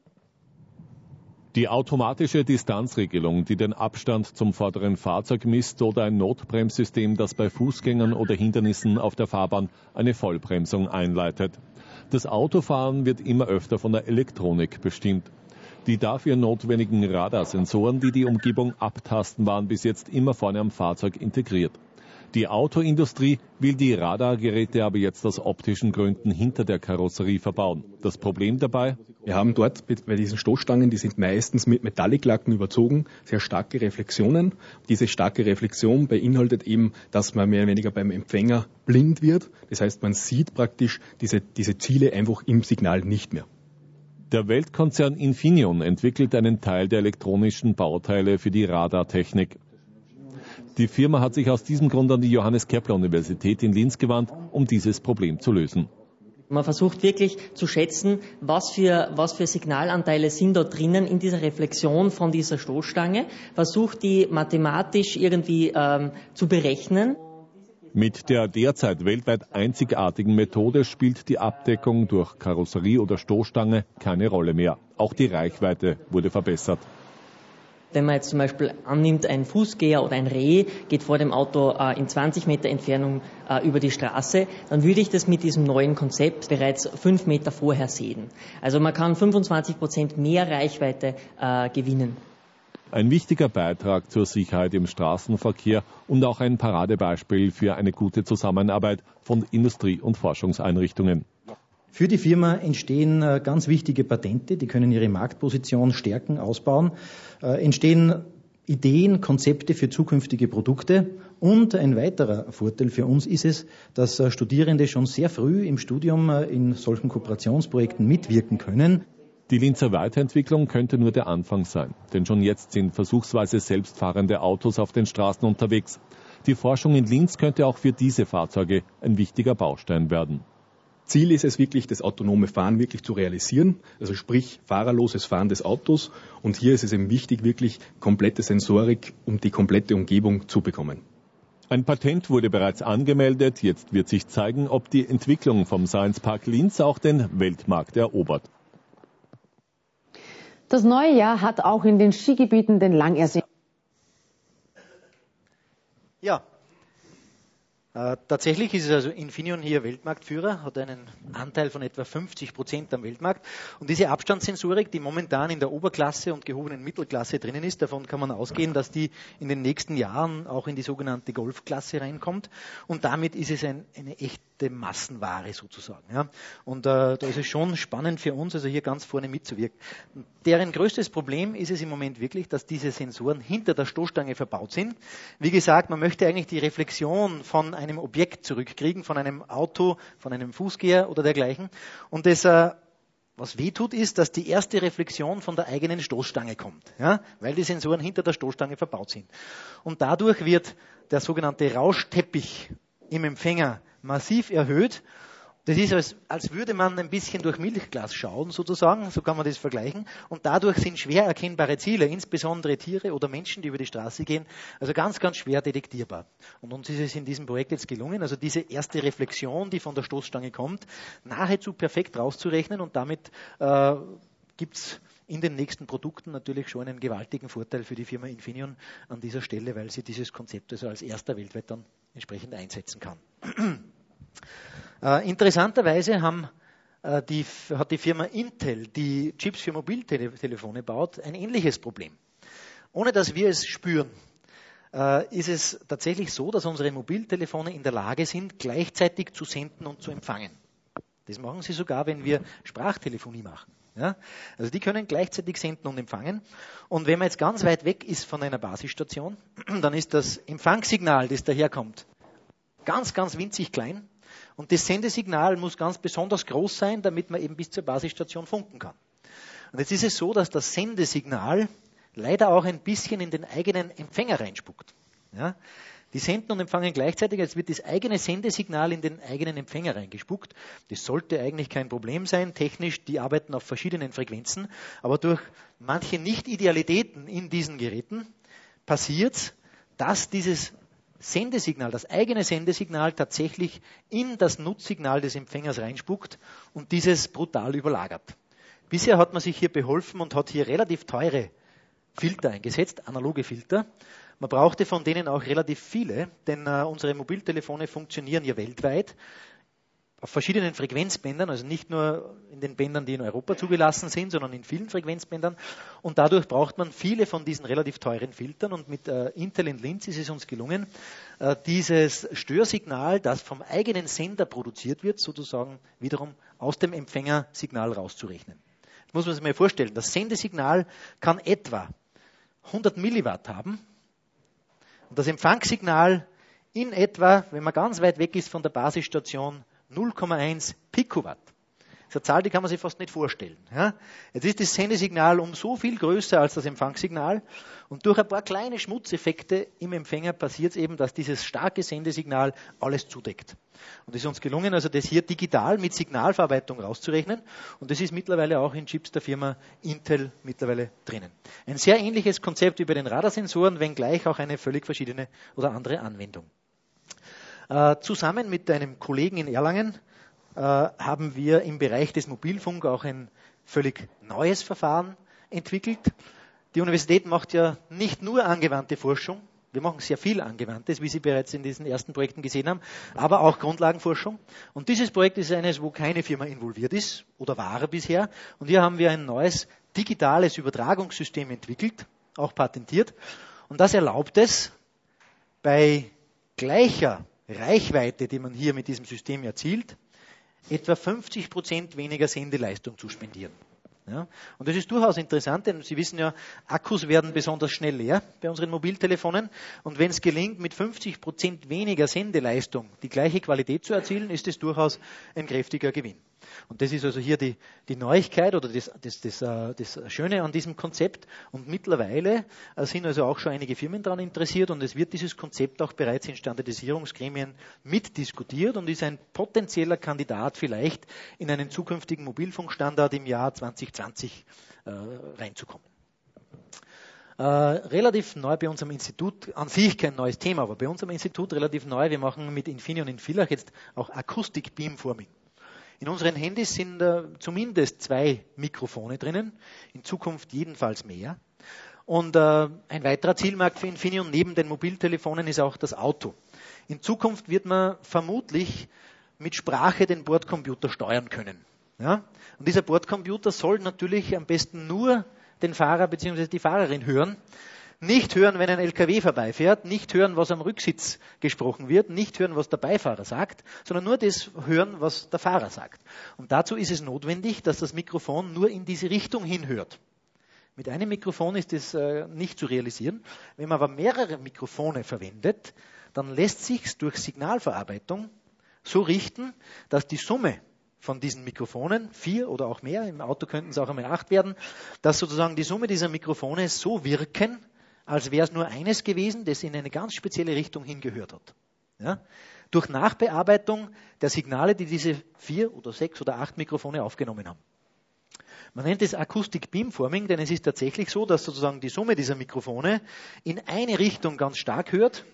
Die automatische Distanzregelung, die den Abstand zum vorderen Fahrzeug misst, oder ein Notbremssystem, das bei Fußgängern oder Hindernissen auf der Fahrbahn eine Vollbremsung einleitet. Das Autofahren wird immer öfter von der Elektronik bestimmt. Die dafür notwendigen Radarsensoren, die die Umgebung abtasten, waren bis jetzt immer vorne am Fahrzeug integriert. Die Autoindustrie will die Radargeräte aber jetzt aus optischen Gründen hinter der Karosserie verbauen. Das Problem dabei? Wir haben dort bei diesen Stoßstangen, die sind meistens mit Metalliklacken überzogen, sehr starke Reflexionen. Diese starke Reflexion beinhaltet eben, dass man mehr oder weniger beim Empfänger blind wird. Das heißt, man sieht praktisch diese Ziele einfach im Signal nicht mehr. Der Weltkonzern Infineon entwickelt einen Teil der elektronischen Bauteile für die Radartechnik. Die Firma hat sich aus diesem Grund an die Johannes Kepler Universität in Linz gewandt, um dieses Problem zu lösen. Man versucht wirklich zu schätzen, was für Signalanteile sind da drinnen in dieser Reflexion von dieser Stoßstange, versucht die mathematisch irgendwie zu berechnen. Mit der derzeit weltweit einzigartigen Methode spielt die Abdeckung durch Karosserie oder Stoßstange keine Rolle mehr. Auch die Reichweite wurde verbessert. Wenn man jetzt zum Beispiel annimmt, ein Fußgänger oder ein Reh geht vor dem Auto in 20 Meter Entfernung über die Straße, dann würde ich das mit diesem neuen Konzept bereits 5 Meter vorher sehen. Also man kann 25% mehr Reichweite gewinnen. Ein wichtiger Beitrag zur Sicherheit im Straßenverkehr und auch ein Paradebeispiel für eine gute Zusammenarbeit von Industrie- und Forschungseinrichtungen. Für die Firma entstehen ganz wichtige Patente, die können ihre Marktposition stärken, ausbauen. Entstehen Ideen, Konzepte für zukünftige Produkte. Und ein weiterer Vorteil für uns ist es, dass Studierende schon sehr früh im Studium in solchen Kooperationsprojekten mitwirken können. Die Linzer Weiterentwicklung könnte nur der Anfang sein, denn schon jetzt sind versuchsweise selbstfahrende Autos auf den Straßen unterwegs. Die Forschung in Linz könnte auch für diese Fahrzeuge ein wichtiger Baustein werden. Ziel ist es wirklich, das autonome Fahren wirklich zu realisieren, also sprich fahrerloses Fahren des Autos. Und hier ist es eben wichtig, wirklich komplette Sensorik, um die komplette Umgebung zu bekommen. Ein Patent wurde bereits angemeldet. Jetzt wird sich zeigen, ob die Entwicklung vom Science Park Linz auch den Weltmarkt erobert. Das neue Jahr hat auch in den Skigebieten den lang ersehnten. Ja, tatsächlich ist es also Infineon hier Weltmarktführer, hat einen Anteil von etwa 50% am Weltmarkt. Und diese Abstandssensorik, die momentan in der Oberklasse und gehobenen Mittelklasse drinnen ist, davon kann man ausgehen, dass die in den nächsten Jahren auch in die sogenannte Golfklasse reinkommt. Und damit ist es eine echte Massenware sozusagen. Ja. Und da ist es schon spannend für uns, also hier ganz vorne mitzuwirken. Deren größtes Problem ist es im Moment wirklich, dass diese Sensoren hinter der Stoßstange verbaut sind. Wie gesagt, man möchte eigentlich die Reflexion von einem Objekt zurückkriegen, von einem Auto, von einem Fußgänger oder dergleichen. Und das, was wehtut, ist, dass die erste Reflexion von der eigenen Stoßstange kommt, ja, weil die Sensoren hinter der Stoßstange verbaut sind. Und dadurch wird der sogenannte Rauschteppich im Empfänger massiv erhöht. Das ist, als würde man ein bisschen durch Milchglas schauen, sozusagen, so kann man das vergleichen. Und dadurch sind schwer erkennbare Ziele, insbesondere Tiere oder Menschen, die über die Straße gehen, also ganz, ganz schwer detektierbar. Und uns ist es in diesem Projekt jetzt gelungen, also diese erste Reflexion, die von der Stoßstange kommt, nahezu perfekt rauszurechnen. Und damit gibt es in den nächsten Produkten natürlich schon einen gewaltigen Vorteil für die Firma Infineon an dieser Stelle, weil sie dieses Konzept also als erster weltweit dann entsprechend einsetzen kann. Interessanterweise hat die Firma Intel, die Chips für Mobiltelefone baut, ein ähnliches Problem. Ohne dass wir es spüren, ist es tatsächlich so, dass unsere Mobiltelefone in der Lage sind, gleichzeitig zu senden und zu empfangen. Das machen sie sogar, wenn wir Sprachtelefonie machen. Ja? Also die können gleichzeitig senden und empfangen. Und wenn man jetzt ganz weit weg ist von einer Basisstation, dann ist das Empfangssignal, das daherkommt, ganz, ganz winzig klein. Und das Sendesignal muss ganz besonders groß sein, damit man eben bis zur Basisstation funken kann. Und jetzt ist es so, dass das Sendesignal leider auch ein bisschen in den eigenen Empfänger reinspuckt. Ja? Die senden und empfangen gleichzeitig, als wird das eigene Sendesignal in den eigenen Empfänger reingespuckt. Das sollte eigentlich kein Problem sein. Technisch, die arbeiten auf verschiedenen Frequenzen. Aber durch manche Nicht-Idealitäten in diesen Geräten passiert es, dass dieses Sendesignal, das eigene Sendesignal tatsächlich in das Nutzsignal des Empfängers reinspuckt und dieses brutal überlagert. Bisher hat man sich hier beholfen und hat hier relativ teure Filter eingesetzt, analoge Filter. Man brauchte von denen auch relativ viele, denn unsere Mobiltelefone funktionieren ja weltweit auf verschiedenen Frequenzbändern, also nicht nur in den Bändern, die in Europa zugelassen sind, sondern in vielen Frequenzbändern. Und dadurch braucht man viele von diesen relativ teuren Filtern. Und mit Intel in Linz ist es uns gelungen, dieses Störsignal, das vom eigenen Sender produziert wird, sozusagen wiederum aus dem Empfängersignal rauszurechnen. Das muss man sich mal vorstellen. Das Sendesignal kann etwa 100 Milliwatt haben. Und das Empfangssignal in etwa, wenn man ganz weit weg ist von der Basisstation, 0,1 Pikowatt. Das ist eine Zahl, die kann man sich fast nicht vorstellen. Ja? Jetzt ist das Sendesignal um so viel größer als das Empfangssignal und durch ein paar kleine Schmutzeffekte im Empfänger passiert es eben, dass dieses starke Sendesignal alles zudeckt. Und es ist uns gelungen, also das hier digital mit Signalverarbeitung rauszurechnen und das ist mittlerweile auch in Chips der Firma Intel mittlerweile drinnen. Ein sehr ähnliches Konzept wie bei den Radarsensoren, wenngleich auch eine völlig verschiedene oder andere Anwendung. Zusammen mit einem Kollegen in Erlangen haben wir im Bereich des Mobilfunk auch ein völlig neues Verfahren entwickelt. Die Universität macht ja nicht nur angewandte Forschung, wir machen sehr viel Angewandtes, wie Sie bereits in diesen ersten Projekten gesehen haben, aber auch Grundlagenforschung. Und dieses Projekt ist eines, wo keine Firma involviert ist oder war bisher. Und hier haben wir ein neues digitales Übertragungssystem entwickelt, auch patentiert. Und das erlaubt es, bei gleicher Reichweite, die man hier mit diesem System erzielt, etwa 50% weniger Sendeleistung zu spendieren. Ja, und das ist durchaus interessant, denn Sie wissen ja, Akkus werden besonders schnell leer bei unseren Mobiltelefonen. Und wenn es gelingt, mit 50% weniger Sendeleistung die gleiche Qualität zu erzielen, ist es durchaus ein kräftiger Gewinn. Und das ist also hier die Neuigkeit oder das Schöne an diesem Konzept. Und mittlerweile sind also auch schon einige Firmen daran interessiert und es wird dieses Konzept auch bereits in Standardisierungsgremien mitdiskutiert und ist ein potenzieller Kandidat vielleicht in einen zukünftigen Mobilfunkstandard im Jahr 2020 reinzukommen. Relativ neu bei unserem Institut, an sich kein neues Thema, aber bei unserem Institut relativ neu, wir machen mit Infineon in Villach jetzt auch Akustik-Beamforming. In unseren Handys sind zumindest 2 Mikrofone drinnen, in Zukunft jedenfalls mehr. Und ein weiterer Zielmarkt für Infineon neben den Mobiltelefonen ist auch das Auto. In Zukunft wird man vermutlich mit Sprache den Bordcomputer steuern können. Ja? Und dieser Bordcomputer soll natürlich am besten nur den Fahrer bzw. die Fahrerin hören. Nicht hören, wenn ein LKW vorbeifährt, nicht hören, was am Rücksitz gesprochen wird, nicht hören, was der Beifahrer sagt, sondern nur das hören, was der Fahrer sagt. Und dazu ist es notwendig, dass das Mikrofon nur in diese Richtung hinhört. Mit einem Mikrofon ist das nicht zu realisieren. Wenn man aber mehrere Mikrofone verwendet, dann lässt sich durch Signalverarbeitung so richten, dass die Summe von diesen Mikrofonen, 4 oder auch mehr, im Auto könnten es auch einmal 8 werden, dass sozusagen die Summe dieser Mikrofone so wirken, als wäre es nur eines gewesen, das in eine ganz spezielle Richtung hingehört hat. Ja? Durch Nachbearbeitung der Signale, die diese 4 oder 6 oder 8 Mikrofone aufgenommen haben. Man nennt es Acoustic Beamforming, denn es ist tatsächlich so, dass sozusagen die Summe dieser Mikrofone in eine Richtung ganz stark hört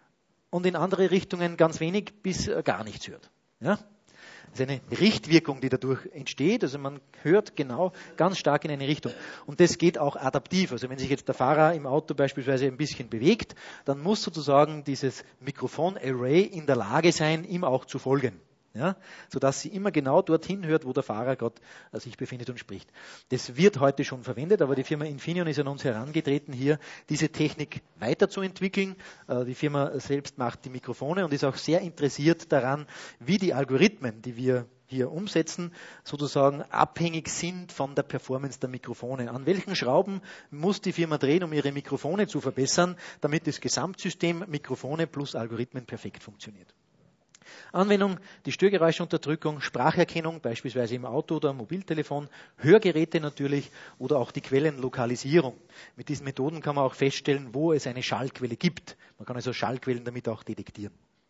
und in andere Richtungen ganz wenig bis gar nichts hört. Ja? Das ist eine Richtwirkung, die dadurch entsteht. Also man hört genau ganz stark in eine Richtung. Und das geht auch adaptiv. Also wenn sich jetzt der Fahrer im Auto beispielsweise ein bisschen bewegt, dann muss sozusagen dieses Mikrofon-Array in der Lage sein, ihm auch zu folgen. Ja, sodass sie immer genau dorthin hört, wo der Fahrer gerade sich befindet und spricht. Das wird heute schon verwendet, aber die Firma Infineon ist an uns herangetreten, hier diese Technik weiterzuentwickeln. Die Firma selbst macht die Mikrofone und ist auch sehr interessiert daran, wie die Algorithmen, die wir hier umsetzen, sozusagen abhängig sind von der Performance der Mikrofone. An welchen Schrauben muss die Firma drehen, um ihre Mikrofone zu verbessern, damit das Gesamtsystem Mikrofone plus Algorithmen perfekt funktioniert. Anwendung, die Störgeräuschunterdrückung, Spracherkennung, beispielsweise im Auto oder am Mobiltelefon, Hörgeräte natürlich oder auch die Quellenlokalisierung. Mit diesen Methoden kann man auch feststellen, wo es eine Schallquelle gibt. Man kann also Schallquellen damit auch detektieren.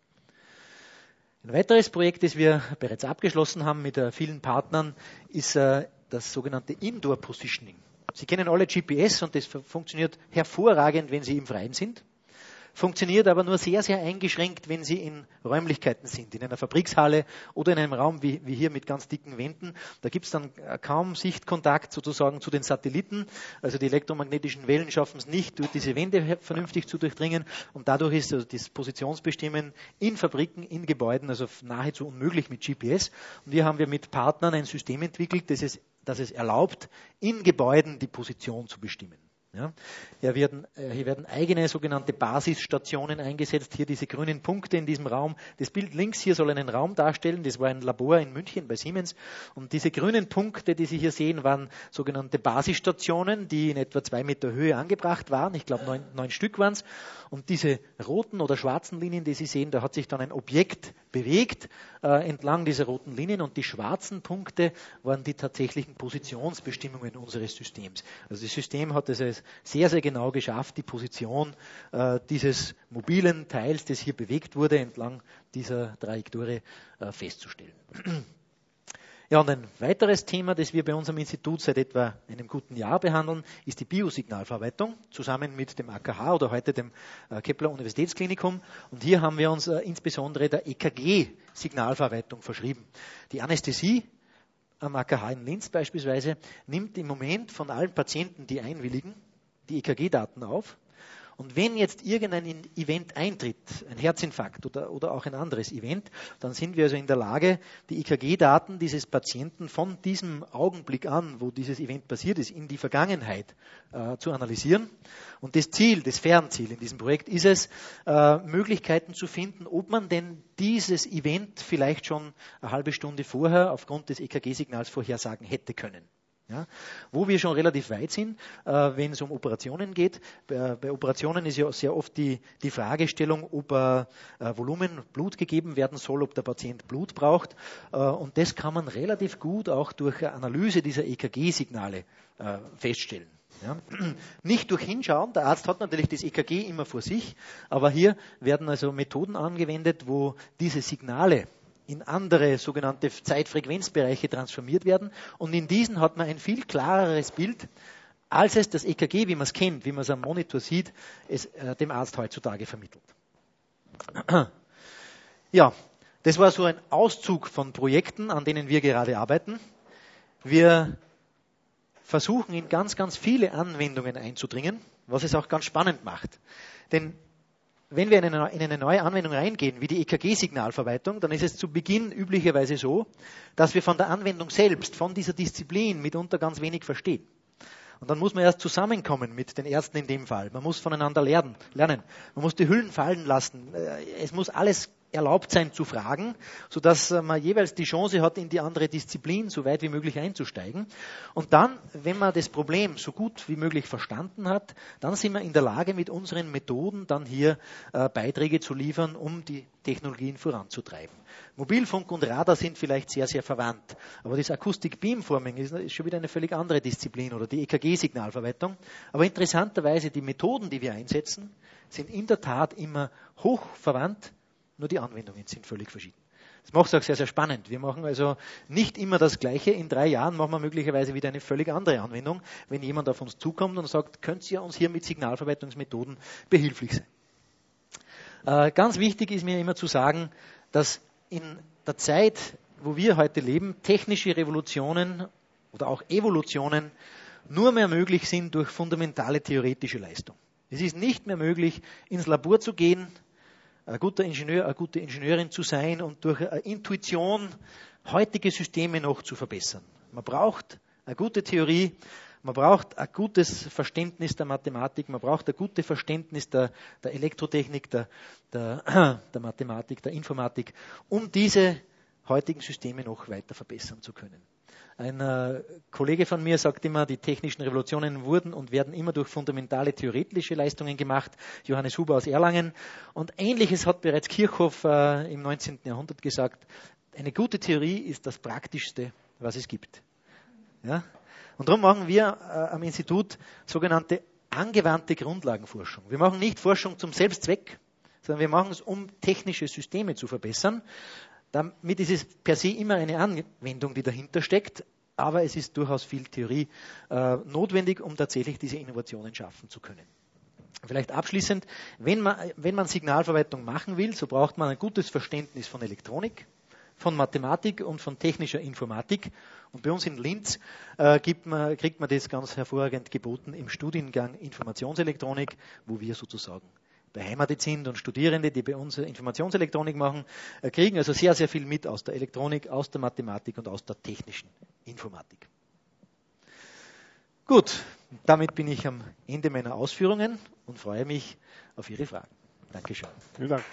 Ein weiteres Projekt, das wir bereits abgeschlossen haben mit vielen Partnern, ist das sogenannte Indoor Positioning. Sie kennen alle GPS und das funktioniert hervorragend, wenn Sie im Freien sind. Funktioniert aber nur sehr, sehr eingeschränkt, wenn Sie in Räumlichkeiten sind, in einer Fabrikshalle oder in einem Raum wie hier mit ganz dicken Wänden. Da gibt es dann kaum Sichtkontakt sozusagen zu den Satelliten. Also die elektromagnetischen Wellen schaffen es nicht, durch diese Wände vernünftig zu durchdringen. Und dadurch ist also das Positionsbestimmen in Fabriken, in Gebäuden also nahezu unmöglich mit GPS. Und hier haben wir mit Partnern ein System entwickelt, das es erlaubt, in Gebäuden die Position zu bestimmen. Ja, hier werden eigene sogenannte Basisstationen eingesetzt. Hier diese grünen Punkte in diesem Raum. Das Bild links hier soll einen Raum darstellen. Das war ein Labor in München bei Siemens. Und diese grünen Punkte, die Sie hier sehen, waren sogenannte Basisstationen, die in etwa 2 Meter Höhe angebracht waren. Ich glaube 9 Stück waren es. Und diese roten oder schwarzen Linien, die Sie sehen, da hat sich dann ein Objekt bewegt entlang dieser roten Linien. Und die schwarzen Punkte waren die tatsächlichen Positionsbestimmungen unseres Systems. Also das System hat es sehr, sehr genau geschafft, die Position dieses mobilen Teils, das hier bewegt wurde, entlang dieser Trajektorie festzustellen. Ja, und ein weiteres Thema, das wir bei unserem Institut seit etwa einem guten Jahr behandeln, ist die Biosignalverarbeitung, zusammen mit dem AKH oder heute dem Kepler Universitätsklinikum. Und hier haben wir uns insbesondere der EKG-Signalverarbeitung verschrieben. Die Anästhesie am AKH in Linz beispielsweise nimmt im Moment von allen Patienten, die einwilligen, die EKG-Daten auf. Und wenn jetzt irgendein Event eintritt, ein Herzinfarkt oder auch ein anderes Event, dann sind wir also in der Lage, die EKG-Daten dieses Patienten von diesem Augenblick an, wo dieses Event passiert ist, in die Vergangenheit zu analysieren. Und das Fernziel in diesem Projekt ist es, Möglichkeiten zu finden, ob man denn dieses Event vielleicht schon eine halbe Stunde vorher aufgrund des EKG-Signals vorhersagen hätte können. Ja, wo wir schon relativ weit sind, wenn es um Operationen geht. Bei Operationen ist ja sehr oft die Fragestellung, ob Volumen Blut gegeben werden soll, ob der Patient Blut braucht. Und das kann man relativ gut auch durch Analyse dieser EKG-Signale feststellen. Ja. Nicht durch Hinschauen, der Arzt hat natürlich das EKG immer vor sich, aber hier werden also Methoden angewendet, wo diese Signale in andere sogenannte Zeitfrequenzbereiche transformiert werden. Und in diesen hat man ein viel klareres Bild, als es das EKG, wie man es kennt, wie man es am Monitor sieht, es dem Arzt heutzutage vermittelt. Ja, das war so ein Auszug von Projekten, an denen wir gerade arbeiten. Wir versuchen in ganz, ganz viele Anwendungen einzudringen, was es auch ganz spannend macht. Denn wenn wir in eine neue Anwendung reingehen, wie die EKG-Signalverwaltung, dann ist es zu Beginn üblicherweise so, dass wir von der Anwendung selbst, von dieser Disziplin mitunter ganz wenig verstehen. Und dann muss man erst zusammenkommen mit den Ärzten in dem Fall. Man muss voneinander lernen. Man muss die Hüllen fallen lassen. Es muss alles erlaubt sein zu fragen, sodass man jeweils die Chance hat, in die andere Disziplin so weit wie möglich einzusteigen. Und dann, wenn man das Problem so gut wie möglich verstanden hat, dann sind wir in der Lage, mit unseren Methoden dann hier Beiträge zu liefern, um die Technologien voranzutreiben. Mobilfunk und Radar sind vielleicht sehr, sehr verwandt, aber das Akustik-Beamforming ist schon wieder eine völlig andere Disziplin oder die EKG-Signalverwaltung. Aber interessanterweise, die Methoden, die wir einsetzen, sind in der Tat immer hoch verwandt, nur die Anwendungen sind völlig verschieden. Das macht es auch sehr, sehr spannend. Wir machen also nicht immer das Gleiche. In 3 Jahren machen wir möglicherweise wieder eine völlig andere Anwendung, wenn jemand auf uns zukommt und sagt, könnt ihr uns hier mit Signalverarbeitungsmethoden behilflich sein. Ganz wichtig ist mir immer zu sagen, dass in der Zeit, wo wir heute leben, technische Revolutionen oder auch Evolutionen nur mehr möglich sind durch fundamentale theoretische Leistung. Es ist nicht mehr möglich, ins Labor zu gehen, ein guter Ingenieur, eine gute Ingenieurin zu sein und durch Intuition heutige Systeme noch zu verbessern. Man braucht eine gute Theorie, man braucht ein gutes Verständnis der Mathematik, man braucht ein gutes Verständnis der Elektrotechnik, der Mathematik, der Informatik, um diese heutigen Systeme noch weiter verbessern zu können. Ein Kollege von mir sagt immer, die technischen Revolutionen wurden und werden immer durch fundamentale theoretische Leistungen gemacht. Johannes Huber aus Erlangen. Und Ähnliches hat bereits Kirchhoff im 19. Jahrhundert gesagt. Eine gute Theorie ist das Praktischste, was es gibt. Ja? Und darum machen wir am Institut sogenannte angewandte Grundlagenforschung. Wir machen nicht Forschung zum Selbstzweck, sondern wir machen es, um technische Systeme zu verbessern. Damit ist es per se immer eine Anwendung, die dahinter steckt, aber es ist durchaus viel Theorie notwendig, um tatsächlich diese Innovationen schaffen zu können. Vielleicht abschließend, wenn man Signalverarbeitung machen will, so braucht man ein gutes Verständnis von Elektronik, von Mathematik und von technischer Informatik. Und bei uns in Linz kriegt man das ganz hervorragend geboten im Studiengang Informationselektronik, wo wir sozusagen beheimatet sind, und Studierende, die bei uns Informationselektronik machen, kriegen also sehr, sehr viel mit aus der Elektronik, aus der Mathematik und aus der technischen Informatik. Gut, damit bin ich am Ende meiner Ausführungen und freue mich auf Ihre Fragen. Dankeschön. Vielen Dank.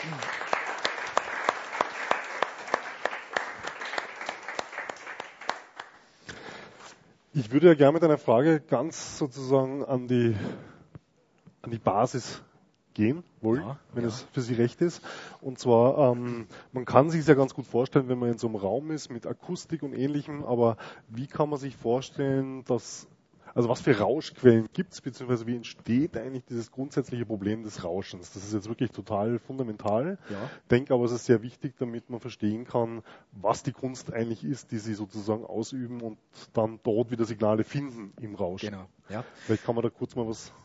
Ich würde ja gerne mit einer Frage ganz sozusagen an die Basis gehen wollen, wenn es für Sie recht ist. Und zwar, man kann sich es ja ganz gut vorstellen, wenn man in so einem Raum ist mit Akustik und Ähnlichem, aber wie kann man sich vorstellen, also was für Rauschquellen gibt es, beziehungsweise wie entsteht eigentlich dieses grundsätzliche Problem des Rauschens? Das ist jetzt wirklich total fundamental. Ja. Ich denke aber, es ist sehr wichtig, damit man verstehen kann, was die Kunst eigentlich ist, die Sie sozusagen ausüben und dann dort wieder Signale finden im Rauschen. Genau. Ja. Vielleicht kann man da kurz mal was...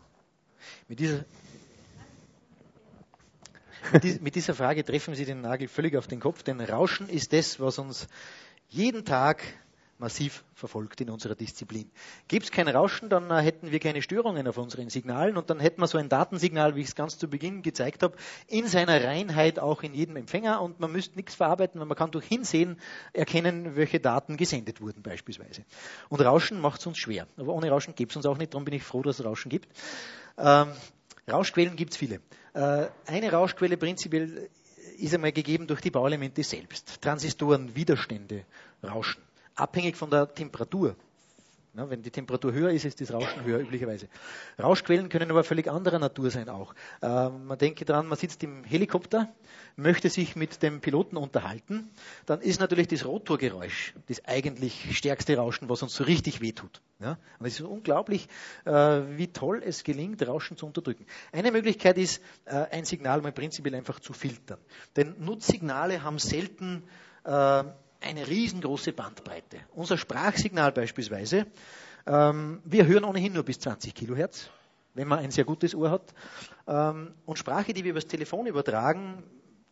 Mit dieser Frage treffen Sie den Nagel völlig auf den Kopf, denn Rauschen ist das, was uns jeden Tag massiv verfolgt in unserer Disziplin. Gibt es kein Rauschen, dann hätten wir keine Störungen auf unseren Signalen und dann hätten wir so ein Datensignal, wie ich es ganz zu Beginn gezeigt habe, in seiner Reinheit auch in jedem Empfänger und man müsste nichts verarbeiten, weil man kann durch Hinsehen erkennen, welche Daten gesendet wurden beispielsweise. Und Rauschen macht es uns schwer. Aber ohne Rauschen gibt es uns auch nicht, darum bin ich froh, dass es Rauschen gibt. Rauschquellen gibt es viele. Eine Rauschquelle prinzipiell ist einmal gegeben durch die Bauelemente selbst. Transistoren, Widerstände rauschen. Abhängig von der Temperatur Ja, wenn die Temperatur höher ist, ist das Rauschen höher üblicherweise. Rauschquellen können aber völlig anderer Natur sein auch. Man denke daran, man sitzt im Helikopter, möchte sich mit dem Piloten unterhalten, dann ist natürlich das Rotorgeräusch das eigentlich stärkste Rauschen, was uns so richtig wehtut. Ja? Und es ist unglaublich, wie toll es gelingt, Rauschen zu unterdrücken. Eine Möglichkeit ist, ein Signal mal prinzipiell einfach zu filtern. Denn Nutzsignale haben selten eine riesengroße Bandbreite. Unser Sprachsignal beispielsweise, wir hören ohnehin nur bis 20 Kilohertz, wenn man ein sehr gutes Ohr hat. Und Sprache, die wir über das Telefon übertragen,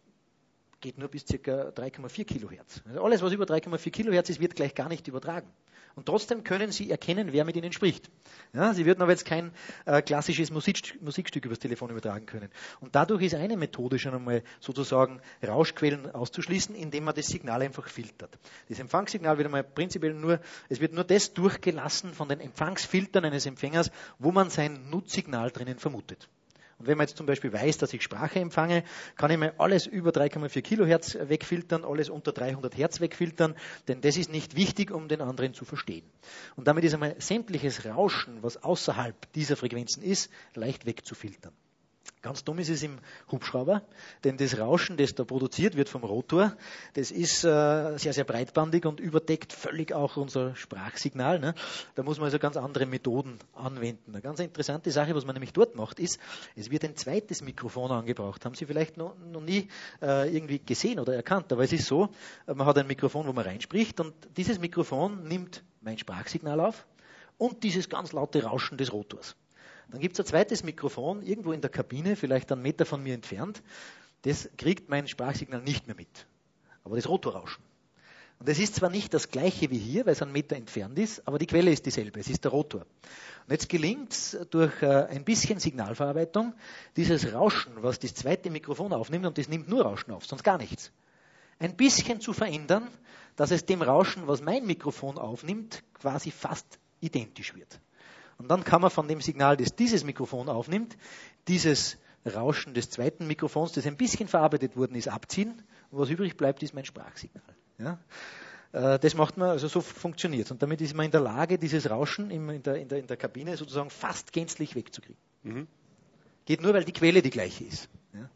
geht nur bis ca. 3,4 Kilohertz. Also alles, was über 3,4 Kilohertz ist, wird gleich gar nicht übertragen. Und trotzdem können Sie erkennen, wer mit Ihnen spricht. Ja, Sie würden aber jetzt kein klassisches Musikstück übers Telefon übertragen können. Und dadurch ist eine Methode schon einmal sozusagen Rauschquellen auszuschließen, indem man das Signal einfach filtert. Das Empfangssignal wird einmal prinzipiell es wird nur das durchgelassen von den Empfangsfiltern eines Empfängers, wo man sein Nutzsignal drinnen vermutet. Und wenn man jetzt zum Beispiel weiß, dass ich Sprache empfange, kann ich mal alles über 3,4 Kilohertz wegfiltern, alles unter 300 Hertz wegfiltern, denn das ist nicht wichtig, um den anderen zu verstehen. Und damit ist einmal sämtliches Rauschen, was außerhalb dieser Frequenzen ist, leicht wegzufiltern. Ganz dumm ist es im Hubschrauber, denn das Rauschen, das da produziert wird vom Rotor, das ist sehr, sehr breitbandig und überdeckt völlig auch unser Sprachsignal. Ne? Da muss man also ganz andere Methoden anwenden. Eine ganz interessante Sache, was man nämlich dort macht, ist, es wird ein zweites Mikrofon angebraucht. Haben Sie vielleicht noch nie irgendwie gesehen oder erkannt, aber es ist so, man hat ein Mikrofon, wo man reinspricht und dieses Mikrofon nimmt mein Sprachsignal auf und dieses ganz laute Rauschen des Rotors. Dann gibt es ein zweites Mikrofon irgendwo in der Kabine, vielleicht einen Meter von mir entfernt. Das kriegt mein Sprachsignal nicht mehr mit. Aber das Rotorrauschen. Und es ist zwar nicht das gleiche wie hier, weil es einen Meter entfernt ist, aber die Quelle ist dieselbe. Es ist der Rotor. Und jetzt gelingt es durch ein bisschen Signalverarbeitung, dieses Rauschen, was das zweite Mikrofon aufnimmt, und das nimmt nur Rauschen auf, sonst gar nichts, ein bisschen zu verändern, dass es dem Rauschen, was mein Mikrofon aufnimmt, quasi fast identisch wird. Und dann kann man von dem Signal, das dieses Mikrofon aufnimmt, dieses Rauschen des zweiten Mikrofons, das ein bisschen verarbeitet worden ist, abziehen. Und was übrig bleibt, ist mein Sprachsignal. Ja? Das macht man, also so funktioniert es. Und damit ist man in der Lage, dieses Rauschen in der Kabine sozusagen fast gänzlich wegzukriegen. Mhm. Geht nur, weil die Quelle die gleiche ist. Ja?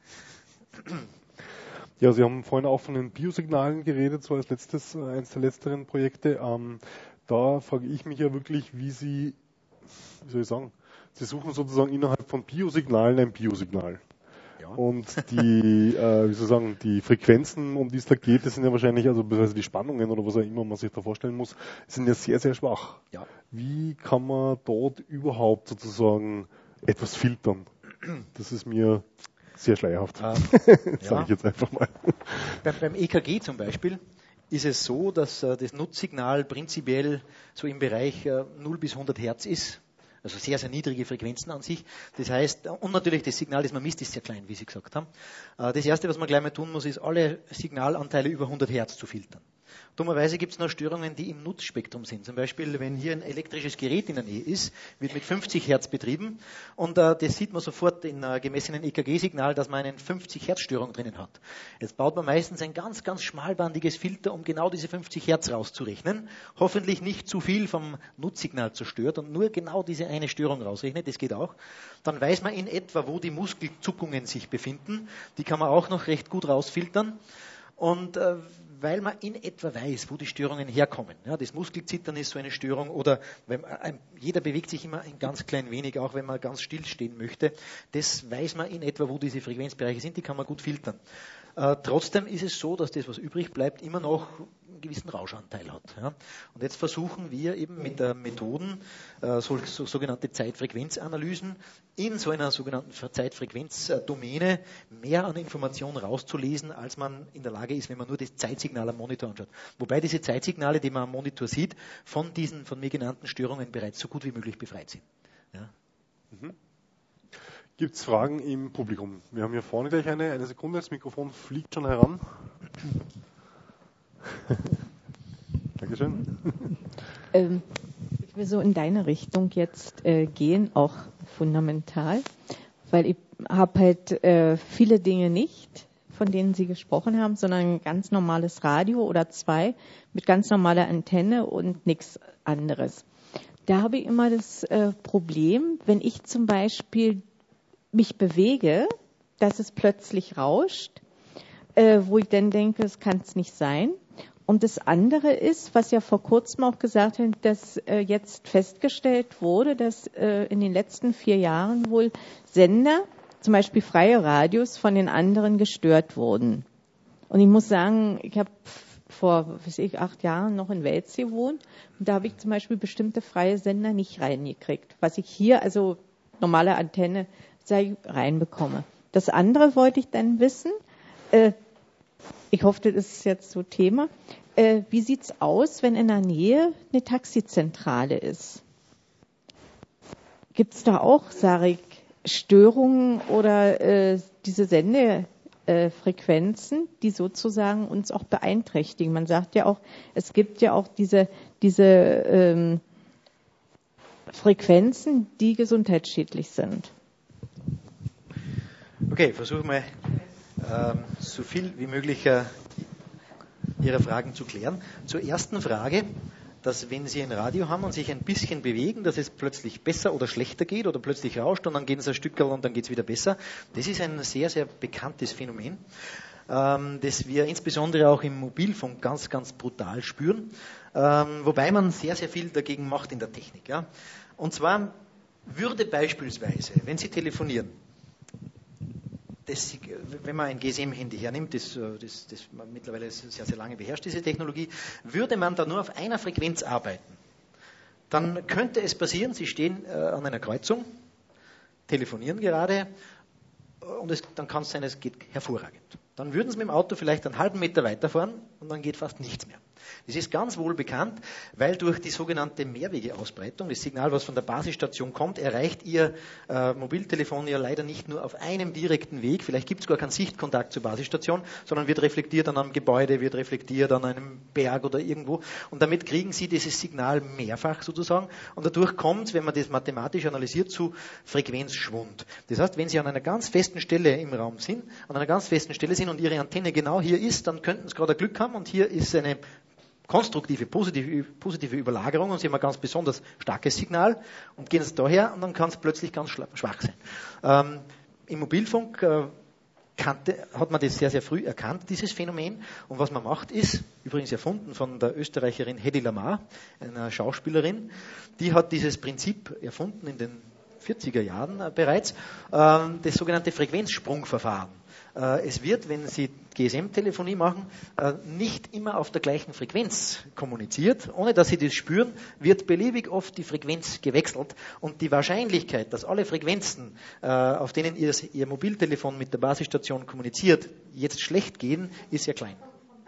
Ja, Sie haben vorhin auch von den Biosignalen geredet, so als letztes, eines der letzteren Projekte. Da frage ich mich ja wirklich, wie soll ich sagen, Sie suchen sozusagen innerhalb von Biosignalen ein Biosignal. Ja. Und die Frequenzen, um die es da geht, das sind ja wahrscheinlich, also beziehungsweise die Spannungen oder was auch immer man sich da vorstellen muss, sind ja sehr, sehr schwach. Ja. Wie kann man dort überhaupt sozusagen etwas filtern? Das ist mir sehr schleierhaft. Sage ich jetzt einfach mal. Beim EKG zum Beispiel ist es so, dass das Nutzsignal prinzipiell so im Bereich 0 bis 100 Hertz ist. Also sehr, sehr niedrige Frequenzen an sich. Das heißt, und natürlich das Signal, das man misst, ist sehr klein, wie Sie gesagt haben. Das Erste, was man gleich mal tun muss, ist, alle Signalanteile über 100 Hertz zu filtern. Dummerweise gibt es noch Störungen, die im Nutzspektrum sind. Zum Beispiel, wenn hier ein elektrisches Gerät in der Nähe ist, wird mit 50 Hertz betrieben und das sieht man sofort in gemessenen EKG-Signal, dass man eine 50 Hertz Störung drinnen hat. Jetzt baut man meistens ein ganz, ganz schmalbandiges Filter, um genau diese 50 Hertz rauszurechnen. Hoffentlich nicht zu viel vom Nutzsignal zerstört und nur genau diese eine Störung rausrechnet, das geht auch. Dann weiß man in etwa, wo die Muskelzuckungen sich befinden. Die kann man auch noch recht gut rausfiltern. Und weil man in etwa weiß, wo die Störungen herkommen. Ja, das Muskelzittern ist so eine Störung oder jeder bewegt sich immer ein ganz klein wenig, auch wenn man ganz still stehen möchte. Das weiß man in etwa, wo diese Frequenzbereiche sind, die kann man gut filtern. Trotzdem ist es so, dass das, was übrig bleibt, immer noch einen gewissen Rauschanteil hat. Ja. Und jetzt versuchen wir eben mit Methoden, sogenannte Zeitfrequenzanalysen, in so einer sogenannten Zeitfrequenzdomäne mehr an Informationen rauszulesen, als man in der Lage ist, wenn man nur das Zeitsignal am Monitor anschaut. Wobei diese Zeitsignale, die man am Monitor sieht, von diesen von mir genannten Störungen bereits so gut wie möglich befreit sind. Ja. Mhm. Gibt es Fragen im Publikum? Wir haben hier vorne gleich eine Sekunde, das Mikrofon fliegt schon heran. Dankeschön. Ich will so in deine Richtung jetzt gehen, auch fundamental, weil ich habe halt viele Dinge nicht, von denen Sie gesprochen haben, sondern ein ganz normales Radio oder 2 mit ganz normaler Antenne und nichts anderes. Da habe ich immer das Problem, wenn ich zum Beispiel mich bewege, dass es plötzlich rauscht, wo ich dann denke, das kann es nicht sein. Und das andere ist, was ja vor kurzem auch gesagt haben, dass jetzt festgestellt wurde, dass in den letzten 4 Jahren wohl Sender, zum Beispiel freie Radios, von den anderen gestört wurden. Und ich muss sagen, ich habe vor 8 Jahren noch in Wels gewohnt und da habe ich zum Beispiel bestimmte freie Sender nicht reingekriegt, was ich hier, also normale Antenne, reinbekomme. Das andere wollte ich dann wissen, ich hoffe, das ist jetzt so Thema, wie sieht's aus, wenn in der Nähe eine Taxizentrale ist? Gibt's da auch, sage ich, Störungen oder diese Sendefrequenzen, die sozusagen uns auch beeinträchtigen? Man sagt ja auch, es gibt ja auch diese Frequenzen, die gesundheitsschädlich sind. Okay, versuchen wir so viel wie möglich Ihre Fragen zu klären. Zur ersten Frage, dass wenn Sie ein Radio haben und sich ein bisschen bewegen, dass es plötzlich besser oder schlechter geht oder plötzlich rauscht und dann geht es ein Stückerl und dann geht es wieder besser. Das ist ein sehr, sehr bekanntes Phänomen, das wir insbesondere auch im Mobilfunk ganz, ganz brutal spüren, wobei man sehr, sehr viel dagegen macht in der Technik. Ja. Und zwar würde beispielsweise, wenn Sie telefonieren, wenn man ein GSM-Handy hernimmt, das man mittlerweile sehr, sehr lange beherrscht, diese Technologie, würde man da nur auf einer Frequenz arbeiten, dann könnte es passieren, Sie stehen an einer Kreuzung, telefonieren gerade und dann kann es sein, es geht hervorragend. Dann würden Sie mit dem Auto vielleicht einen halben Meter weiterfahren und dann geht fast nichts mehr. Das ist ganz wohl bekannt, weil durch die sogenannte Mehrwegeausbreitung, das Signal, was von der Basisstation kommt, erreicht Ihr Mobiltelefon ja leider nicht nur auf einem direkten Weg, vielleicht gibt es gar keinen Sichtkontakt zur Basisstation, sondern wird reflektiert an einem Gebäude, wird reflektiert an einem Berg oder irgendwo und damit kriegen Sie dieses Signal mehrfach sozusagen und dadurch kommt, wenn man das mathematisch analysiert, zu Frequenzschwund. Das heißt, wenn Sie an einer ganz festen Stelle im Raum sind, an einer ganz festen Stelle sind und Ihre Antenne genau hier ist, dann könnten Sie gerade Glück haben und hier ist eine konstruktive, positive Überlagerung und Sie haben ein ganz besonders starkes Signal und gehen es daher und dann kann es plötzlich ganz schwach sein. Im Mobilfunk hat man das sehr, sehr früh erkannt, dieses Phänomen. Und was man macht ist, übrigens erfunden von der Österreicherin Hedy Lamarr, einer Schauspielerin, die hat dieses Prinzip erfunden in den 40er Jahren bereits, das sogenannte Frequenzsprungverfahren. Es wird, wenn Sie GSM-Telefonie machen, nicht immer auf der gleichen Frequenz kommuniziert. Ohne dass Sie das spüren, wird beliebig oft die Frequenz gewechselt. Und die Wahrscheinlichkeit, dass alle Frequenzen, auf denen Ihr Mobiltelefon mit der Basisstation kommuniziert, jetzt schlecht gehen, ist sehr klein.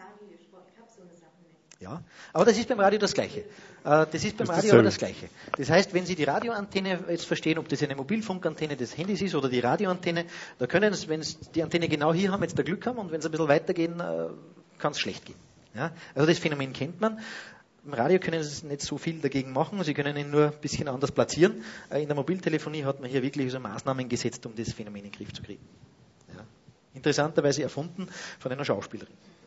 Ja, aber das ist beim Radio das Gleiche. Das heißt, wenn Sie die Radioantenne jetzt verstehen, ob das eine Mobilfunkantenne des Handys ist oder die Radioantenne, da können Sie, wenn Sie die Antenne genau hier haben, jetzt da Glück haben und wenn Sie ein bisschen weitergehen, kann es schlecht gehen. Ja? Also das Phänomen kennt man. Im Radio können Sie nicht so viel dagegen machen, Sie können ihn nur ein bisschen anders platzieren. In der Mobiltelefonie hat man hier wirklich so Maßnahmen gesetzt, um das Phänomen in den Griff zu kriegen. Ja? Interessanterweise erfunden von einer Schauspielerin.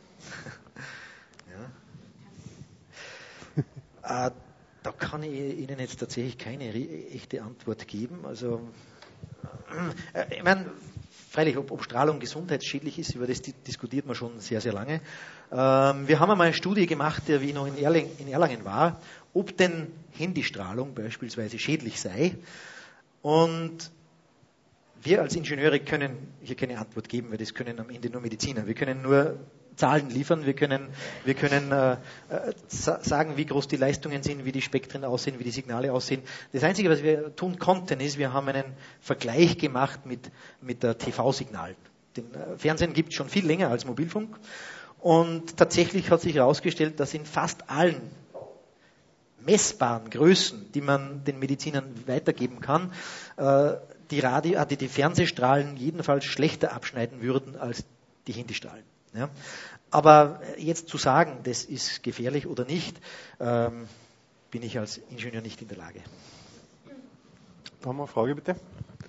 Da kann ich Ihnen jetzt tatsächlich keine echte Antwort geben. Also, ich meine, freilich, ob Strahlung gesundheitsschädlich ist, über das diskutiert man schon sehr, sehr lange. Wir haben einmal eine Studie gemacht, wie ich noch in Erlangen war, ob denn Handystrahlung beispielsweise schädlich sei. Und wir als Ingenieure können hier keine Antwort geben, weil das können am Ende nur Mediziner. Wir können nur Zahlen liefern, wir können sagen, wie groß die Leistungen sind, wie die Spektren aussehen, wie die Signale aussehen. Das Einzige, was wir tun konnten, ist, wir haben einen Vergleich gemacht mit der TV-Signal. Den Fernsehen gibt es schon viel länger als Mobilfunk und tatsächlich hat sich herausgestellt, dass in fast allen messbaren Größen, die man den Medizinern weitergeben kann, die Fernsehstrahlen jedenfalls schlechter abschneiden würden als die Handystrahlen. Ja. Aber jetzt zu sagen, das ist gefährlich oder nicht, bin ich als Ingenieur nicht in der Lage. Da haben wir eine Frage, bitte.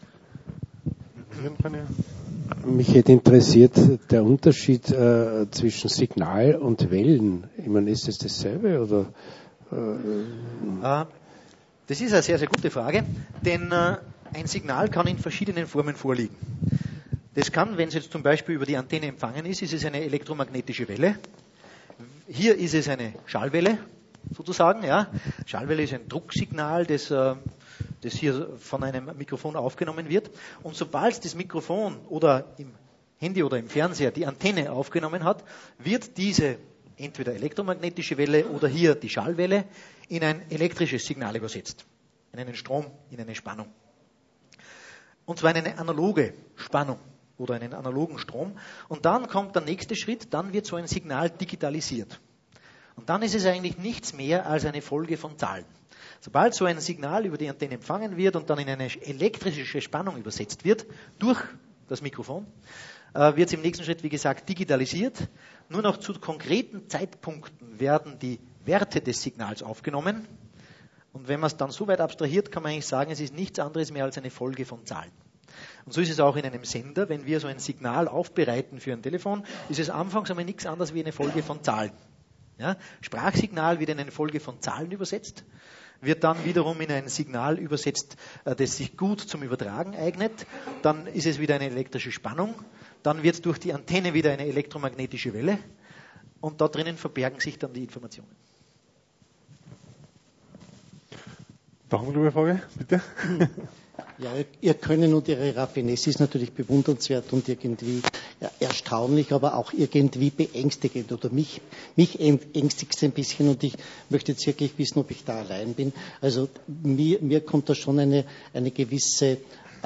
Mich hätte interessiert, der Unterschied zwischen Signal und Wellen. Ich meine, ist es dasselbe oder? Das ist eine sehr, sehr gute Frage, denn ein Signal kann in verschiedenen Formen vorliegen. Das kann, wenn es jetzt zum Beispiel über die Antenne empfangen ist es eine elektromagnetische Welle. Hier ist es eine Schallwelle, sozusagen. Ja. Schallwelle ist ein Drucksignal, das hier von einem Mikrofon aufgenommen wird. Und sobald das Mikrofon oder im Handy oder im Fernseher die Antenne aufgenommen hat, wird diese entweder elektromagnetische Welle oder hier die Schallwelle in ein elektrisches Signal übersetzt. In einen Strom, in eine Spannung. Und zwar in eine analoge Spannung oder einen analogen Strom. Und dann kommt der nächste Schritt, dann wird so ein Signal digitalisiert. Und dann ist es eigentlich nichts mehr als eine Folge von Zahlen. Sobald so ein Signal über die Antenne empfangen wird und dann in eine elektrische Spannung übersetzt wird, durch das Mikrofon, wird es im nächsten Schritt, wie gesagt, digitalisiert. Nur noch zu konkreten Zeitpunkten werden die Werte des Signals aufgenommen. Und wenn man es dann so weit abstrahiert, kann man eigentlich sagen, es ist nichts anderes mehr als eine Folge von Zahlen. Und so ist es auch in einem Sender. Wenn wir so ein Signal aufbereiten für ein Telefon, ist es anfangs einmal nichts anderes wie eine Folge von Zahlen. Ja? Sprachsignal wird in eine Folge von Zahlen übersetzt, wird dann wiederum in ein Signal übersetzt, das sich gut zum Übertragen eignet. Dann ist es wieder eine elektrische Spannung. Dann wird durch die Antenne wieder eine elektromagnetische Welle. Und da drinnen verbergen sich dann die Informationen. Da haben wir noch eine Frage, bitte. Ja, Ihr Können und Ihre Raffinesse ist natürlich bewundernswert und irgendwie erstaunlich, aber auch irgendwie beängstigend. Oder mich ängstigt es ein bisschen und ich möchte jetzt wirklich wissen, ob ich da allein bin. Also mir kommt da schon eine gewisse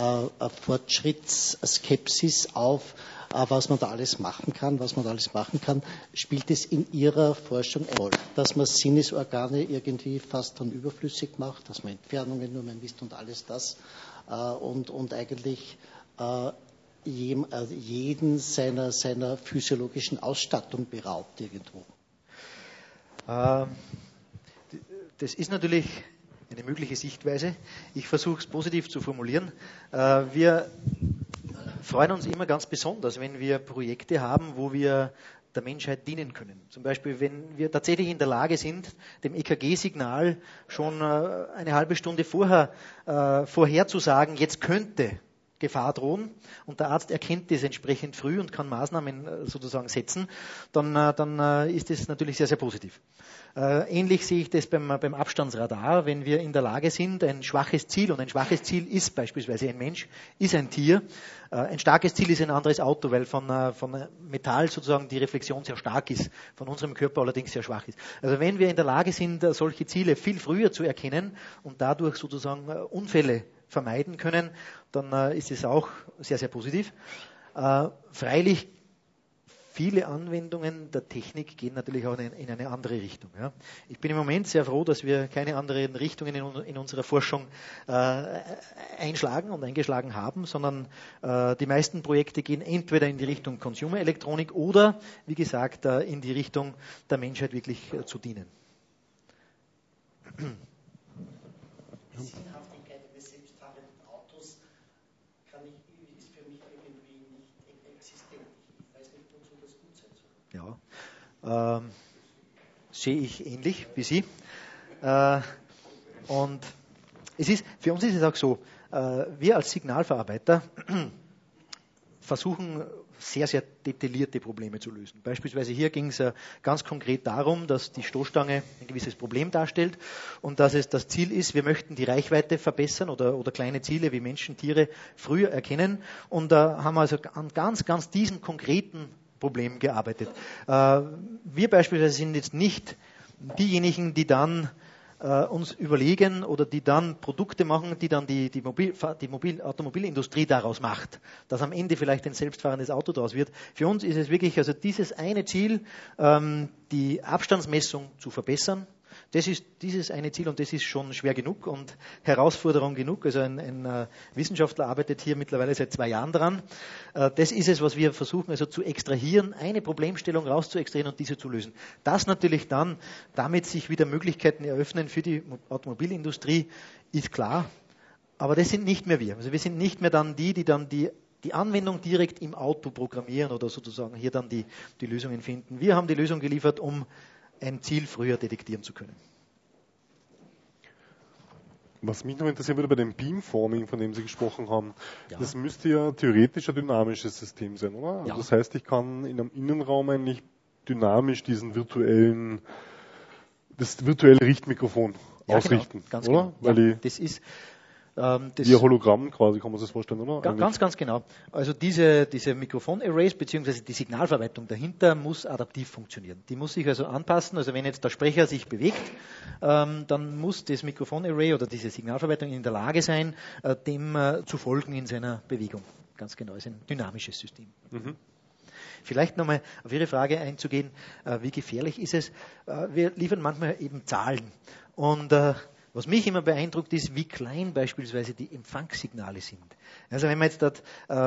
Fortschrittsskepsis auf, was man da alles machen kann, Spielt es in Ihrer Forschung eine Rolle, dass man Sinnesorgane irgendwie fast dann überflüssig macht, dass man Entfernungen nur mehr misst und alles das und eigentlich jeden seiner physiologischen Ausstattung beraubt irgendwo? Das ist natürlich eine mögliche Sichtweise. Ich versuche es positiv zu formulieren. Wir freuen uns immer ganz besonders, wenn wir Projekte haben, wo wir der Menschheit dienen können. Zum Beispiel, wenn wir tatsächlich in der Lage sind, dem EKG-Signal schon eine halbe Stunde vorherzusagen, jetzt könnte Gefahr drohen und der Arzt erkennt das entsprechend früh und kann Maßnahmen sozusagen setzen, dann ist das natürlich sehr, sehr positiv. Ähnlich sehe ich das beim Abstandsradar, wenn wir in der Lage sind, ein schwaches Ziel, und ein schwaches Ziel ist beispielsweise ein Mensch, ist ein Tier, ein starkes Ziel ist ein anderes Auto, weil von Metall sozusagen die Reflexion sehr stark ist, von unserem Körper allerdings sehr schwach ist. Also wenn wir in der Lage sind, solche Ziele viel früher zu erkennen und dadurch sozusagen Unfälle vermeiden können, dann ist es auch sehr, sehr positiv. Freilich, viele Anwendungen der Technik gehen natürlich auch in eine andere Richtung. Ja. Ich bin im Moment sehr froh, dass wir keine anderen Richtungen in unserer Forschung einschlagen und eingeschlagen haben, sondern die meisten Projekte gehen entweder in die Richtung Consumer-Elektronik oder, wie gesagt, in die Richtung der Menschheit wirklich zu dienen. Sinnhaftigkeit eines selbstfahrenden Autos ist für mich irgendwie nicht existent. Ich weiß nicht, wozu das gut sein soll. Ja, sehe ich ähnlich wie Sie. Und für uns ist es auch so, wir als Signalverarbeiter versuchen sehr, sehr detaillierte Probleme zu lösen. Beispielsweise hier ging es ganz konkret darum, dass die Stoßstange ein gewisses Problem darstellt und dass es das Ziel ist, wir möchten die Reichweite verbessern oder kleine Ziele wie Menschen, Tiere früher erkennen und haben also an ganz diesem konkreten Problem gearbeitet. Wir beispielsweise sind jetzt nicht diejenigen, die dann uns überlegen oder die dann Produkte machen, die dann die Automobilindustrie daraus macht, dass am Ende vielleicht ein selbstfahrendes Auto daraus wird. Für uns ist es wirklich also dieses eine Ziel, die Abstandsmessung zu verbessern. Das ist dieses eine Ziel und das ist schon schwer genug und Herausforderung genug. Also ein Wissenschaftler arbeitet hier mittlerweile seit 2 Jahren dran. Das ist es, was wir versuchen also zu extrahieren, eine Problemstellung rauszuextrahieren und diese zu lösen. Dass natürlich dann damit sich wieder Möglichkeiten eröffnen für die Automobilindustrie, ist klar. Aber das sind nicht mehr wir. Also wir sind nicht mehr dann die dann die Anwendung direkt im Auto programmieren oder sozusagen hier dann die Lösungen finden. Wir haben die Lösung geliefert, um ein Ziel früher detektieren zu können. Was mich noch interessieren würde bei dem Beamforming, von dem Sie gesprochen haben, Ja. das müsste ja theoretisch ein dynamisches System sein, oder? Ja. Also das heißt, ich kann in einem Innenraum eigentlich dynamisch das virtuelle Richtmikrofon ausrichten, genau, ganz oder? genau. Weil Ja, das ist wie ein Hologramm quasi, kann man sich das vorstellen, oder? Ganz genau. Also diese Mikrofon-Arrays bzw. die Signalverarbeitung dahinter muss adaptiv funktionieren. Die muss sich also anpassen. Also wenn jetzt der Sprecher sich bewegt, dann muss das Mikrofon-Array oder diese Signalverarbeitung in der Lage sein, dem zu folgen in seiner Bewegung. Ganz genau, ist ein dynamisches System. Mhm. Vielleicht nochmal auf Ihre Frage einzugehen, wie gefährlich ist es? Wir liefern manchmal eben Zahlen. Und was mich immer beeindruckt ist, wie klein beispielsweise die Empfangssignale sind. Also wenn man jetzt dort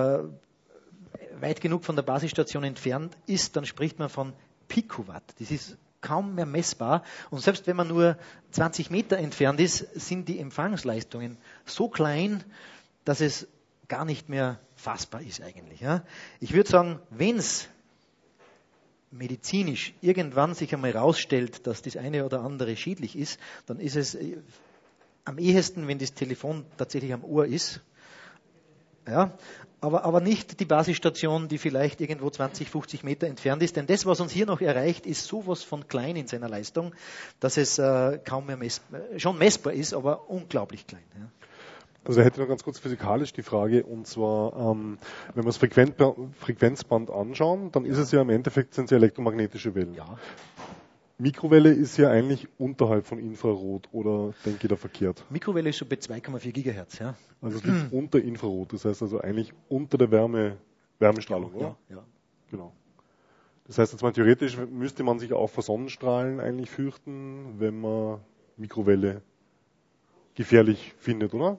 weit genug von der Basisstation entfernt ist, dann spricht man von Pikowatt. Das ist kaum mehr messbar. Und selbst wenn man nur 20 Meter entfernt ist, sind die Empfangsleistungen so klein, dass es gar nicht mehr fassbar ist eigentlich. Ja? Ich würde sagen, wenn es medizinisch irgendwann sich einmal herausstellt, dass das eine oder andere schädlich ist, dann ist es am ehesten, wenn das Telefon tatsächlich am Ohr ist. Ja, aber nicht die Basisstation, die vielleicht irgendwo 20, 50 Meter entfernt ist. Denn das, was uns hier noch erreicht, ist sowas von klein in seiner Leistung, dass es kaum mehr schon messbar ist, aber unglaublich klein. Ja. Also ich hätte noch ganz kurz physikalisch die Frage, und zwar, wenn wir das Frequenzband anschauen, dann ist es ja im Endeffekt, sind es ja elektromagnetische Wellen. Ja. Mikrowelle ist ja eigentlich unterhalb von Infrarot, oder denke ich da verkehrt? Mikrowelle ist so bei 2,4 Gigahertz. Ja. Also es liegt unter Infrarot, das heißt also eigentlich unter der Wärmestrahlung, oder? Ja. Genau. Das heißt jetzt mal theoretisch müsste man sich auch vor Sonnenstrahlen eigentlich fürchten, wenn man Mikrowelle gefährlich findet, oder?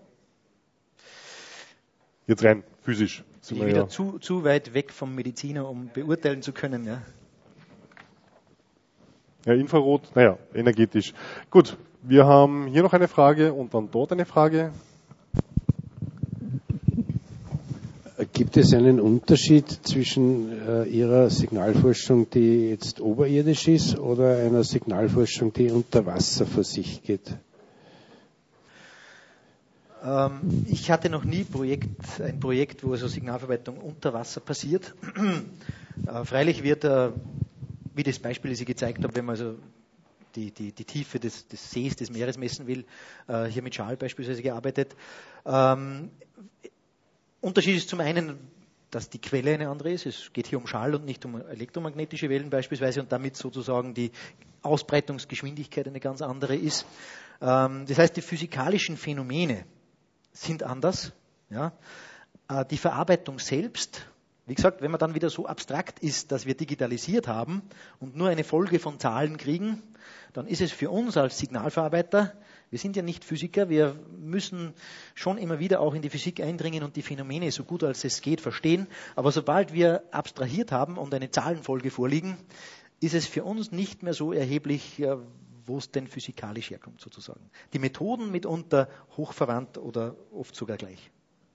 Jetzt rein physisch. Sind wir wieder zu weit weg vom Mediziner, um beurteilen zu können. Ja, ja, Infrarot, naja, energetisch. Gut, wir haben hier noch eine Frage und dann dort eine Frage. Gibt es einen Unterschied zwischen Ihrer Signalforschung, die jetzt oberirdisch ist, oder einer Signalforschung, die unter Wasser vor sich geht? Ich hatte noch nie ein Projekt, wo also Signalverarbeitung unter Wasser passiert. Freilich wird, wie das Beispiel, das ich gezeigt habe, wenn man also die Tiefe des Sees, des Meeres messen will, hier mit Schall beispielsweise gearbeitet. Unterschied ist zum einen, dass die Quelle eine andere ist. Es geht hier um Schall und nicht um elektromagnetische Wellen beispielsweise und damit sozusagen die Ausbreitungsgeschwindigkeit eine ganz andere ist. Das heißt, die physikalischen Phänomene sind anders. Ja. Die Verarbeitung selbst, wie gesagt, wenn man dann wieder so abstrakt ist, dass wir digitalisiert haben und nur eine Folge von Zahlen kriegen, dann ist es für uns als Signalverarbeiter, wir sind ja nicht Physiker, wir müssen schon immer wieder auch in die Physik eindringen und die Phänomene so gut als es geht verstehen. Aber sobald wir abstrahiert haben und eine Zahlenfolge vorliegen, ist es für uns nicht mehr so erheblich, wo es denn physikalisch herkommt sozusagen. Die Methoden mitunter hochverwandt oder oft sogar gleich.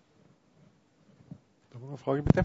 Da war eine Frage bitte.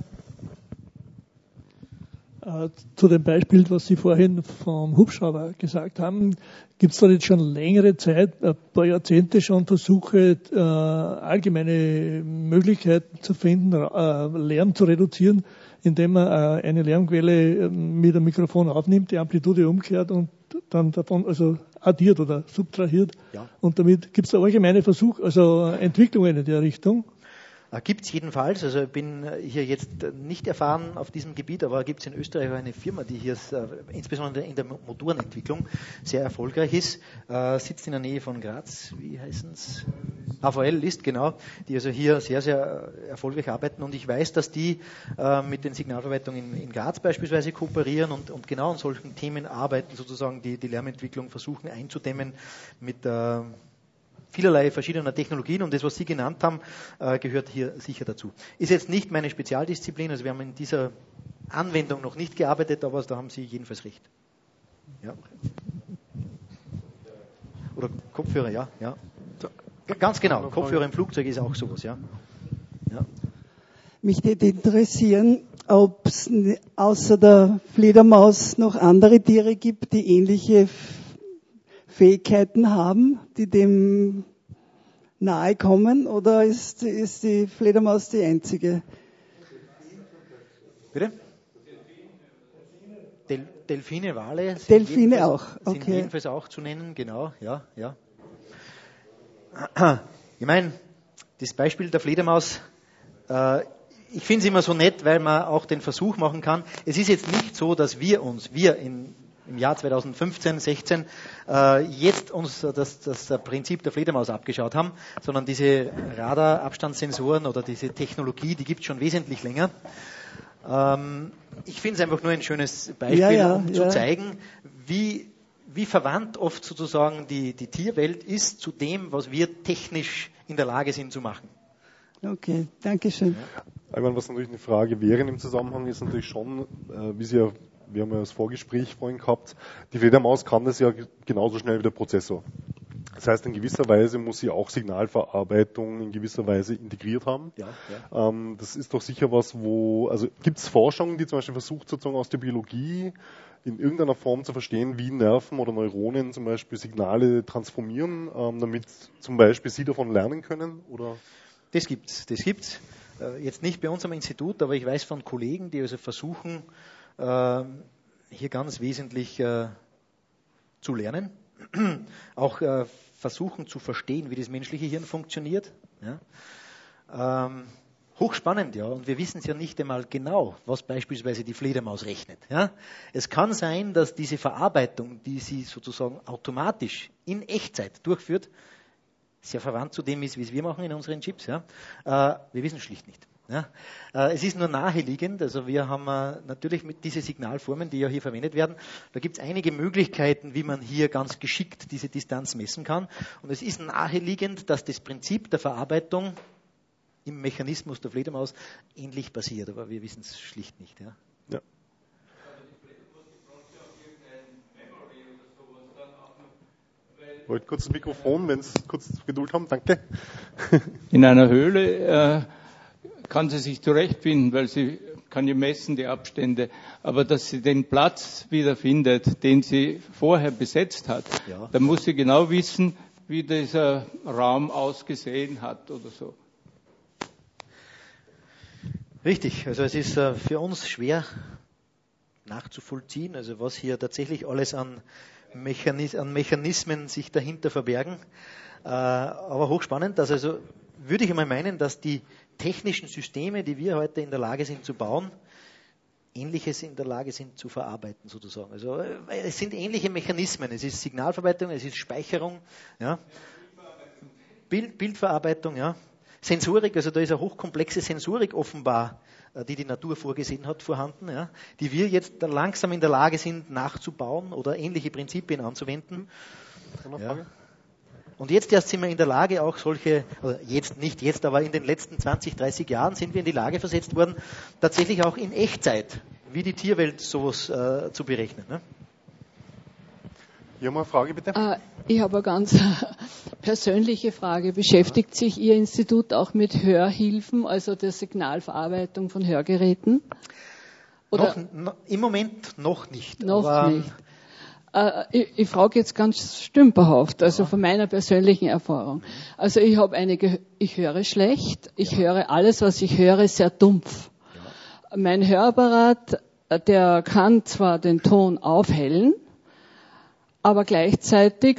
Zu dem Beispiel, was Sie vorhin vom Hubschrauber gesagt haben, gibt es da jetzt schon längere Zeit, ein paar Jahrzehnte schon Versuche, allgemeine Möglichkeiten zu finden, Lärm zu reduzieren, indem man eine Lärmquelle mit einem Mikrofon aufnimmt, die Amplitude umkehrt und dann davon also addiert oder subtrahiert. Ja. Und damit gibt es allgemeine Versuche, also Entwicklungen in der Richtung. Gibt es jedenfalls, also ich bin hier jetzt nicht erfahren auf diesem Gebiet, aber gibt es in Österreich eine Firma, die hier insbesondere in der Motorenentwicklung sehr erfolgreich ist, sitzt in der Nähe von Graz, wie heißen es? AVL ist, genau, die also hier sehr, sehr erfolgreich arbeiten und ich weiß, dass die mit den Signalverarbeitungen in Graz beispielsweise kooperieren und genau an solchen Themen arbeiten, sozusagen die Lärmentwicklung versuchen einzudämmen mit vielerlei verschiedener Technologien und das, was Sie genannt haben, gehört hier sicher dazu. Ist jetzt nicht meine Spezialdisziplin, also wir haben in dieser Anwendung noch nicht gearbeitet, aber da haben Sie jedenfalls recht. Ja. Oder Kopfhörer, ja. Ganz genau, Kopfhörer im Flugzeug ist auch sowas, ja. Mich würde interessieren, ob es außer der Fledermaus noch andere Tiere gibt, die ähnliche Fähigkeiten haben, die dem nahe kommen oder ist die Fledermaus die einzige? Bitte? Delfine, Wale. Delfine auch, okay. Sind jedenfalls auch zu nennen, genau, ja. Ich meine, das Beispiel der Fledermaus, ich finde es immer so nett, weil man auch den Versuch machen kann. Es ist jetzt nicht so, dass wir im Jahr 2015, 16 jetzt uns das Prinzip der Fledermaus abgeschaut haben, sondern diese Radarabstandssensoren oder diese Technologie, die gibt es schon wesentlich länger. Ich finde es einfach nur ein schönes Beispiel, zu zeigen, wie verwandt oft sozusagen die Tierwelt ist zu dem, was wir technisch in der Lage sind zu machen. Okay, danke schön. Ich meine, was natürlich eine Frage wäre im Zusammenhang, ist natürlich schon, wir haben ja das Vorgespräch vorhin gehabt, die Fledermaus kann das ja genauso schnell wie der Prozessor. Das heißt, in gewisser Weise muss sie auch Signalverarbeitung in gewisser Weise integriert haben. Ja. Das ist doch sicher was, also gibt es Forschung, die zum Beispiel versucht, sozusagen aus der Biologie in irgendeiner Form zu verstehen, wie Nerven oder Neuronen zum Beispiel Signale transformieren, damit zum Beispiel sie davon lernen können? Oder? Das gibt's. Jetzt nicht bei uns am Institut, aber ich weiß von Kollegen, die also versuchen, hier ganz wesentlich zu lernen. Auch versuchen zu verstehen, wie das menschliche Hirn funktioniert. Ja. Hochspannend, ja. Und wir wissen es ja nicht einmal genau, was beispielsweise die Fledermaus rechnet. Ja. Es kann sein, dass diese Verarbeitung, die sie sozusagen automatisch in Echtzeit durchführt, sehr verwandt zu dem ist, wie es wir machen in unseren Chips. Ja. Wir wissen es schlicht nicht. Ja. Es ist nur naheliegend, also wir haben natürlich mit diesen Signalformen, die ja hier verwendet werden, da gibt es einige Möglichkeiten, wie man hier ganz geschickt diese Distanz messen kann. Und es ist naheliegend, dass das Prinzip der Verarbeitung im Mechanismus der Fledermaus ähnlich basiert, aber wir wissen es schlicht nicht. Ja. Ja. Ich wollte kurz das Mikrofon, wenn Sie kurz Geduld haben, danke. In einer Höhle kann sie sich zurechtfinden, weil sie kann ja messen die Abstände, aber dass sie den Platz wiederfindet, den sie vorher besetzt hat, dann muss sie genau wissen, wie dieser Raum ausgesehen hat oder so. Richtig, also es ist für uns schwer nachzuvollziehen, also was hier tatsächlich alles an Mechanismen sich dahinter verbergen, aber hochspannend, dass also würde ich einmal meinen, dass die technischen Systeme, die wir heute in der Lage sind zu bauen, Ähnliches in der Lage sind zu verarbeiten sozusagen. Also es sind ähnliche Mechanismen. Es ist Signalverarbeitung, es ist Speicherung, ja. Bildverarbeitung, ja. Sensorik, also da ist eine hochkomplexe Sensorik offenbar, die Natur vorgesehen hat, vorhanden, ja, die wir jetzt langsam in der Lage sind nachzubauen oder ähnliche Prinzipien anzuwenden. Ja. Und jetzt erst sind wir in der Lage, auch solche, oder nicht jetzt, aber in den letzten 20, 30 Jahren sind wir in die Lage versetzt worden, tatsächlich auch in Echtzeit, wie die Tierwelt sowas zu berechnen. Ne? Hier mal eine Frage, bitte. Ich habe eine ganz persönliche Frage. Beschäftigt sich Ihr Institut auch mit Hörhilfen, also der Signalverarbeitung von Hörgeräten? Oder? Im Moment noch nicht. Noch nicht. Ich frage jetzt ganz stümperhaft, also von meiner persönlichen Erfahrung. Also ich höre schlecht, ich höre alles, was ich höre, sehr dumpf. Ja. Mein Hörapparat, der kann zwar den Ton aufhellen, aber gleichzeitig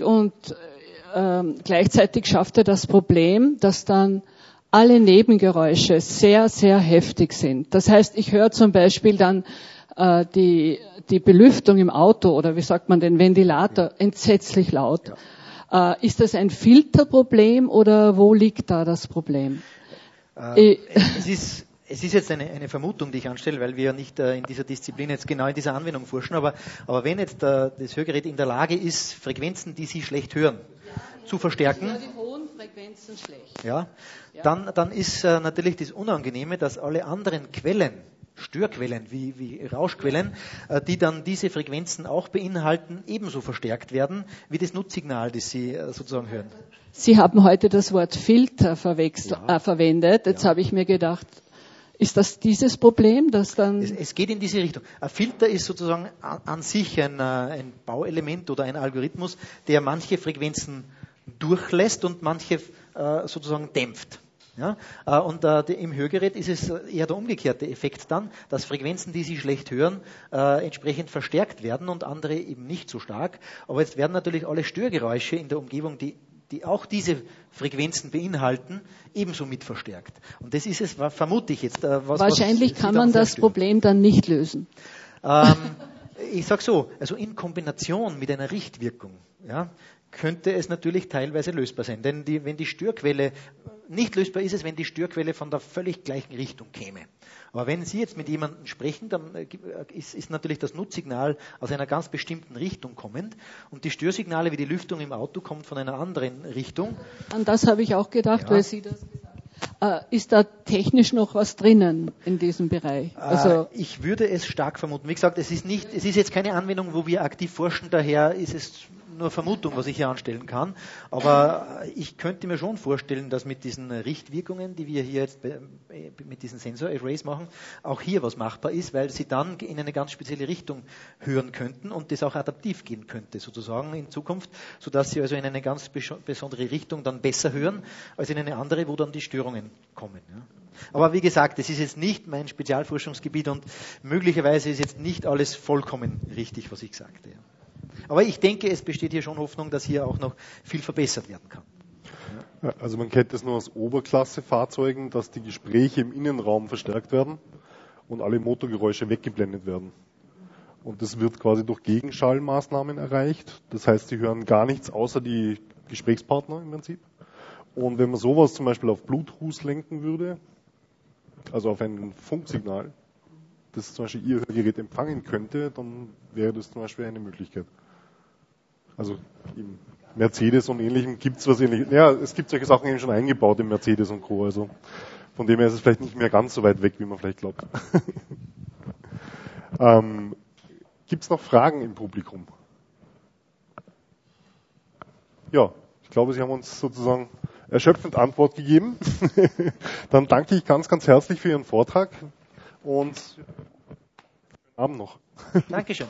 schafft er das Problem, dass dann alle Nebengeräusche sehr, sehr heftig sind. Das heißt, ich höre zum Beispiel dann die Belüftung im Auto oder wie sagt man den Ventilator entsetzlich laut. Ja. Ist das ein Filterproblem oder wo liegt da das Problem? Es ist jetzt eine Vermutung, die ich anstelle, weil wir ja nicht in dieser Disziplin jetzt genau in dieser Anwendung forschen, aber wenn jetzt das Hörgerät in der Lage ist, Frequenzen, die Sie schlecht hören, zu verstärken, die hohen Frequenzen schlecht. Ja. Dann ist natürlich das Unangenehme, dass alle anderen Quellen, Störquellen wie Rauschquellen, die dann diese Frequenzen auch beinhalten, ebenso verstärkt werden wie das Nutzsignal, das Sie sozusagen hören. Sie haben heute das Wort Filter verwendet. Jetzt habe ich mir gedacht, ist das dieses Problem, dass dann... Es geht in diese Richtung. Ein Filter ist sozusagen an sich ein Bauelement oder ein Algorithmus, der manche Frequenzen durchlässt und manche sozusagen dämpft. Ja? Und im Hörgerät ist es eher der umgekehrte Effekt dann, dass Frequenzen, die Sie schlecht hören, entsprechend verstärkt werden und andere eben nicht so stark. Aber jetzt werden natürlich alle Störgeräusche in der Umgebung, die auch diese Frequenzen beinhalten, ebenso mit verstärkt. Und das ist es, vermute ich jetzt. Wahrscheinlich kann man das Problem dann nicht lösen. Ich sage so, also in Kombination mit einer Richtwirkung, ja, könnte es natürlich teilweise lösbar sein. Denn wenn die Störquelle, nicht lösbar ist es, wenn die Störquelle von der völlig gleichen Richtung käme. Aber wenn Sie jetzt mit jemandem sprechen, dann ist natürlich das Nutzsignal aus einer ganz bestimmten Richtung kommend und die Störsignale wie die Lüftung im Auto kommt von einer anderen Richtung. An das habe ich auch gedacht, weil Sie das gesagt haben. Ist da technisch noch was drinnen in diesem Bereich? Also ich würde es stark vermuten. Wie gesagt, es ist jetzt keine Anwendung, wo wir aktiv forschen, daher ist es nur Vermutung, was ich hier anstellen kann. Aber ich könnte mir schon vorstellen, dass mit diesen Richtwirkungen, die wir hier jetzt mit diesen Sensor-Arrays machen, auch hier was machbar ist, weil sie dann in eine ganz spezielle Richtung hören könnten und das auch adaptiv gehen könnte, sozusagen in Zukunft, sodass sie also in eine ganz besondere Richtung dann besser hören, als in eine andere, wo dann die Störungen kommen. Ja. Aber wie gesagt, das ist jetzt nicht mein Spezialforschungsgebiet und möglicherweise ist jetzt nicht alles vollkommen richtig, was ich sagte. Ja. Aber ich denke, es besteht hier schon Hoffnung, dass hier auch noch viel verbessert werden kann. Ja. Also man kennt das nur aus Oberklasse-Fahrzeugen, dass die Gespräche im Innenraum verstärkt werden und alle Motorgeräusche weggeblendet werden. Und das wird quasi durch Gegenschallmaßnahmen erreicht. Das heißt, sie hören gar nichts außer die Gesprächspartner im Prinzip. Und wenn man sowas zum Beispiel auf Bluetooth lenken würde, also auf ein Funksignal, das zum Beispiel Ihr Gerät empfangen könnte, dann wäre das zum Beispiel eine Möglichkeit. Also im Mercedes und Ähnlichem gibt es was Ähnliches. Ja, es gibt solche Sachen eben schon eingebaut im Mercedes und Co. Also von dem her ist es vielleicht nicht mehr ganz so weit weg, wie man vielleicht glaubt. Gibt es noch Fragen im Publikum? Ja, ich glaube, Sie haben uns sozusagen erschöpfend Antwort gegeben. Dann danke ich ganz, ganz herzlich für Ihren Vortrag und schönen Abend noch. Dankeschön.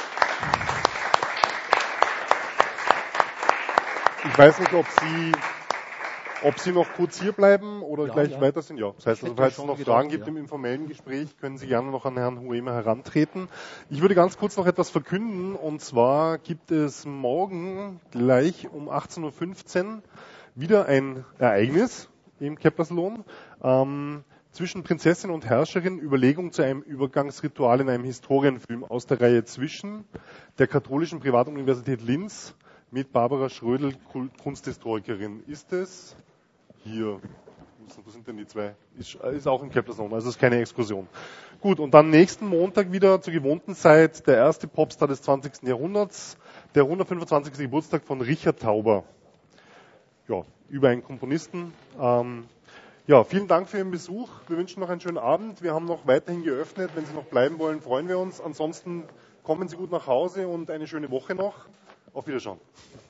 Ich weiß nicht, ob Sie noch kurz hier bleiben oder gleich weiter sind. Ja, das heißt, also, falls es noch Fragen gibt im informellen Gespräch, können Sie gerne noch an Herrn Huemer herantreten. Ich würde ganz kurz noch etwas verkünden, und zwar gibt es morgen gleich um 18.15 Uhr wieder ein Ereignis im Kepler-Salon. Zwischen Prinzessin und Herrscherin, Überlegung zu einem Übergangsritual in einem Historienfilm aus der Reihe Zwischen der Katholischen Privatuniversität Linz mit Barbara Schrödel, Kunsthistorikerin. Ist es hier? Wo sind denn die zwei? Ist auch im Kepler-Salon, also ist keine Exkursion. Gut, und dann nächsten Montag wieder zur gewohnten Zeit der erste Popstar des 20. Jahrhunderts, der 125. Geburtstag von Richard Tauber. Ja, über einen Komponisten. Ja, vielen Dank für Ihren Besuch. Wir wünschen noch einen schönen Abend. Wir haben noch weiterhin geöffnet. Wenn Sie noch bleiben wollen, freuen wir uns. Ansonsten kommen Sie gut nach Hause und eine schöne Woche noch. Auf Wiedersehen.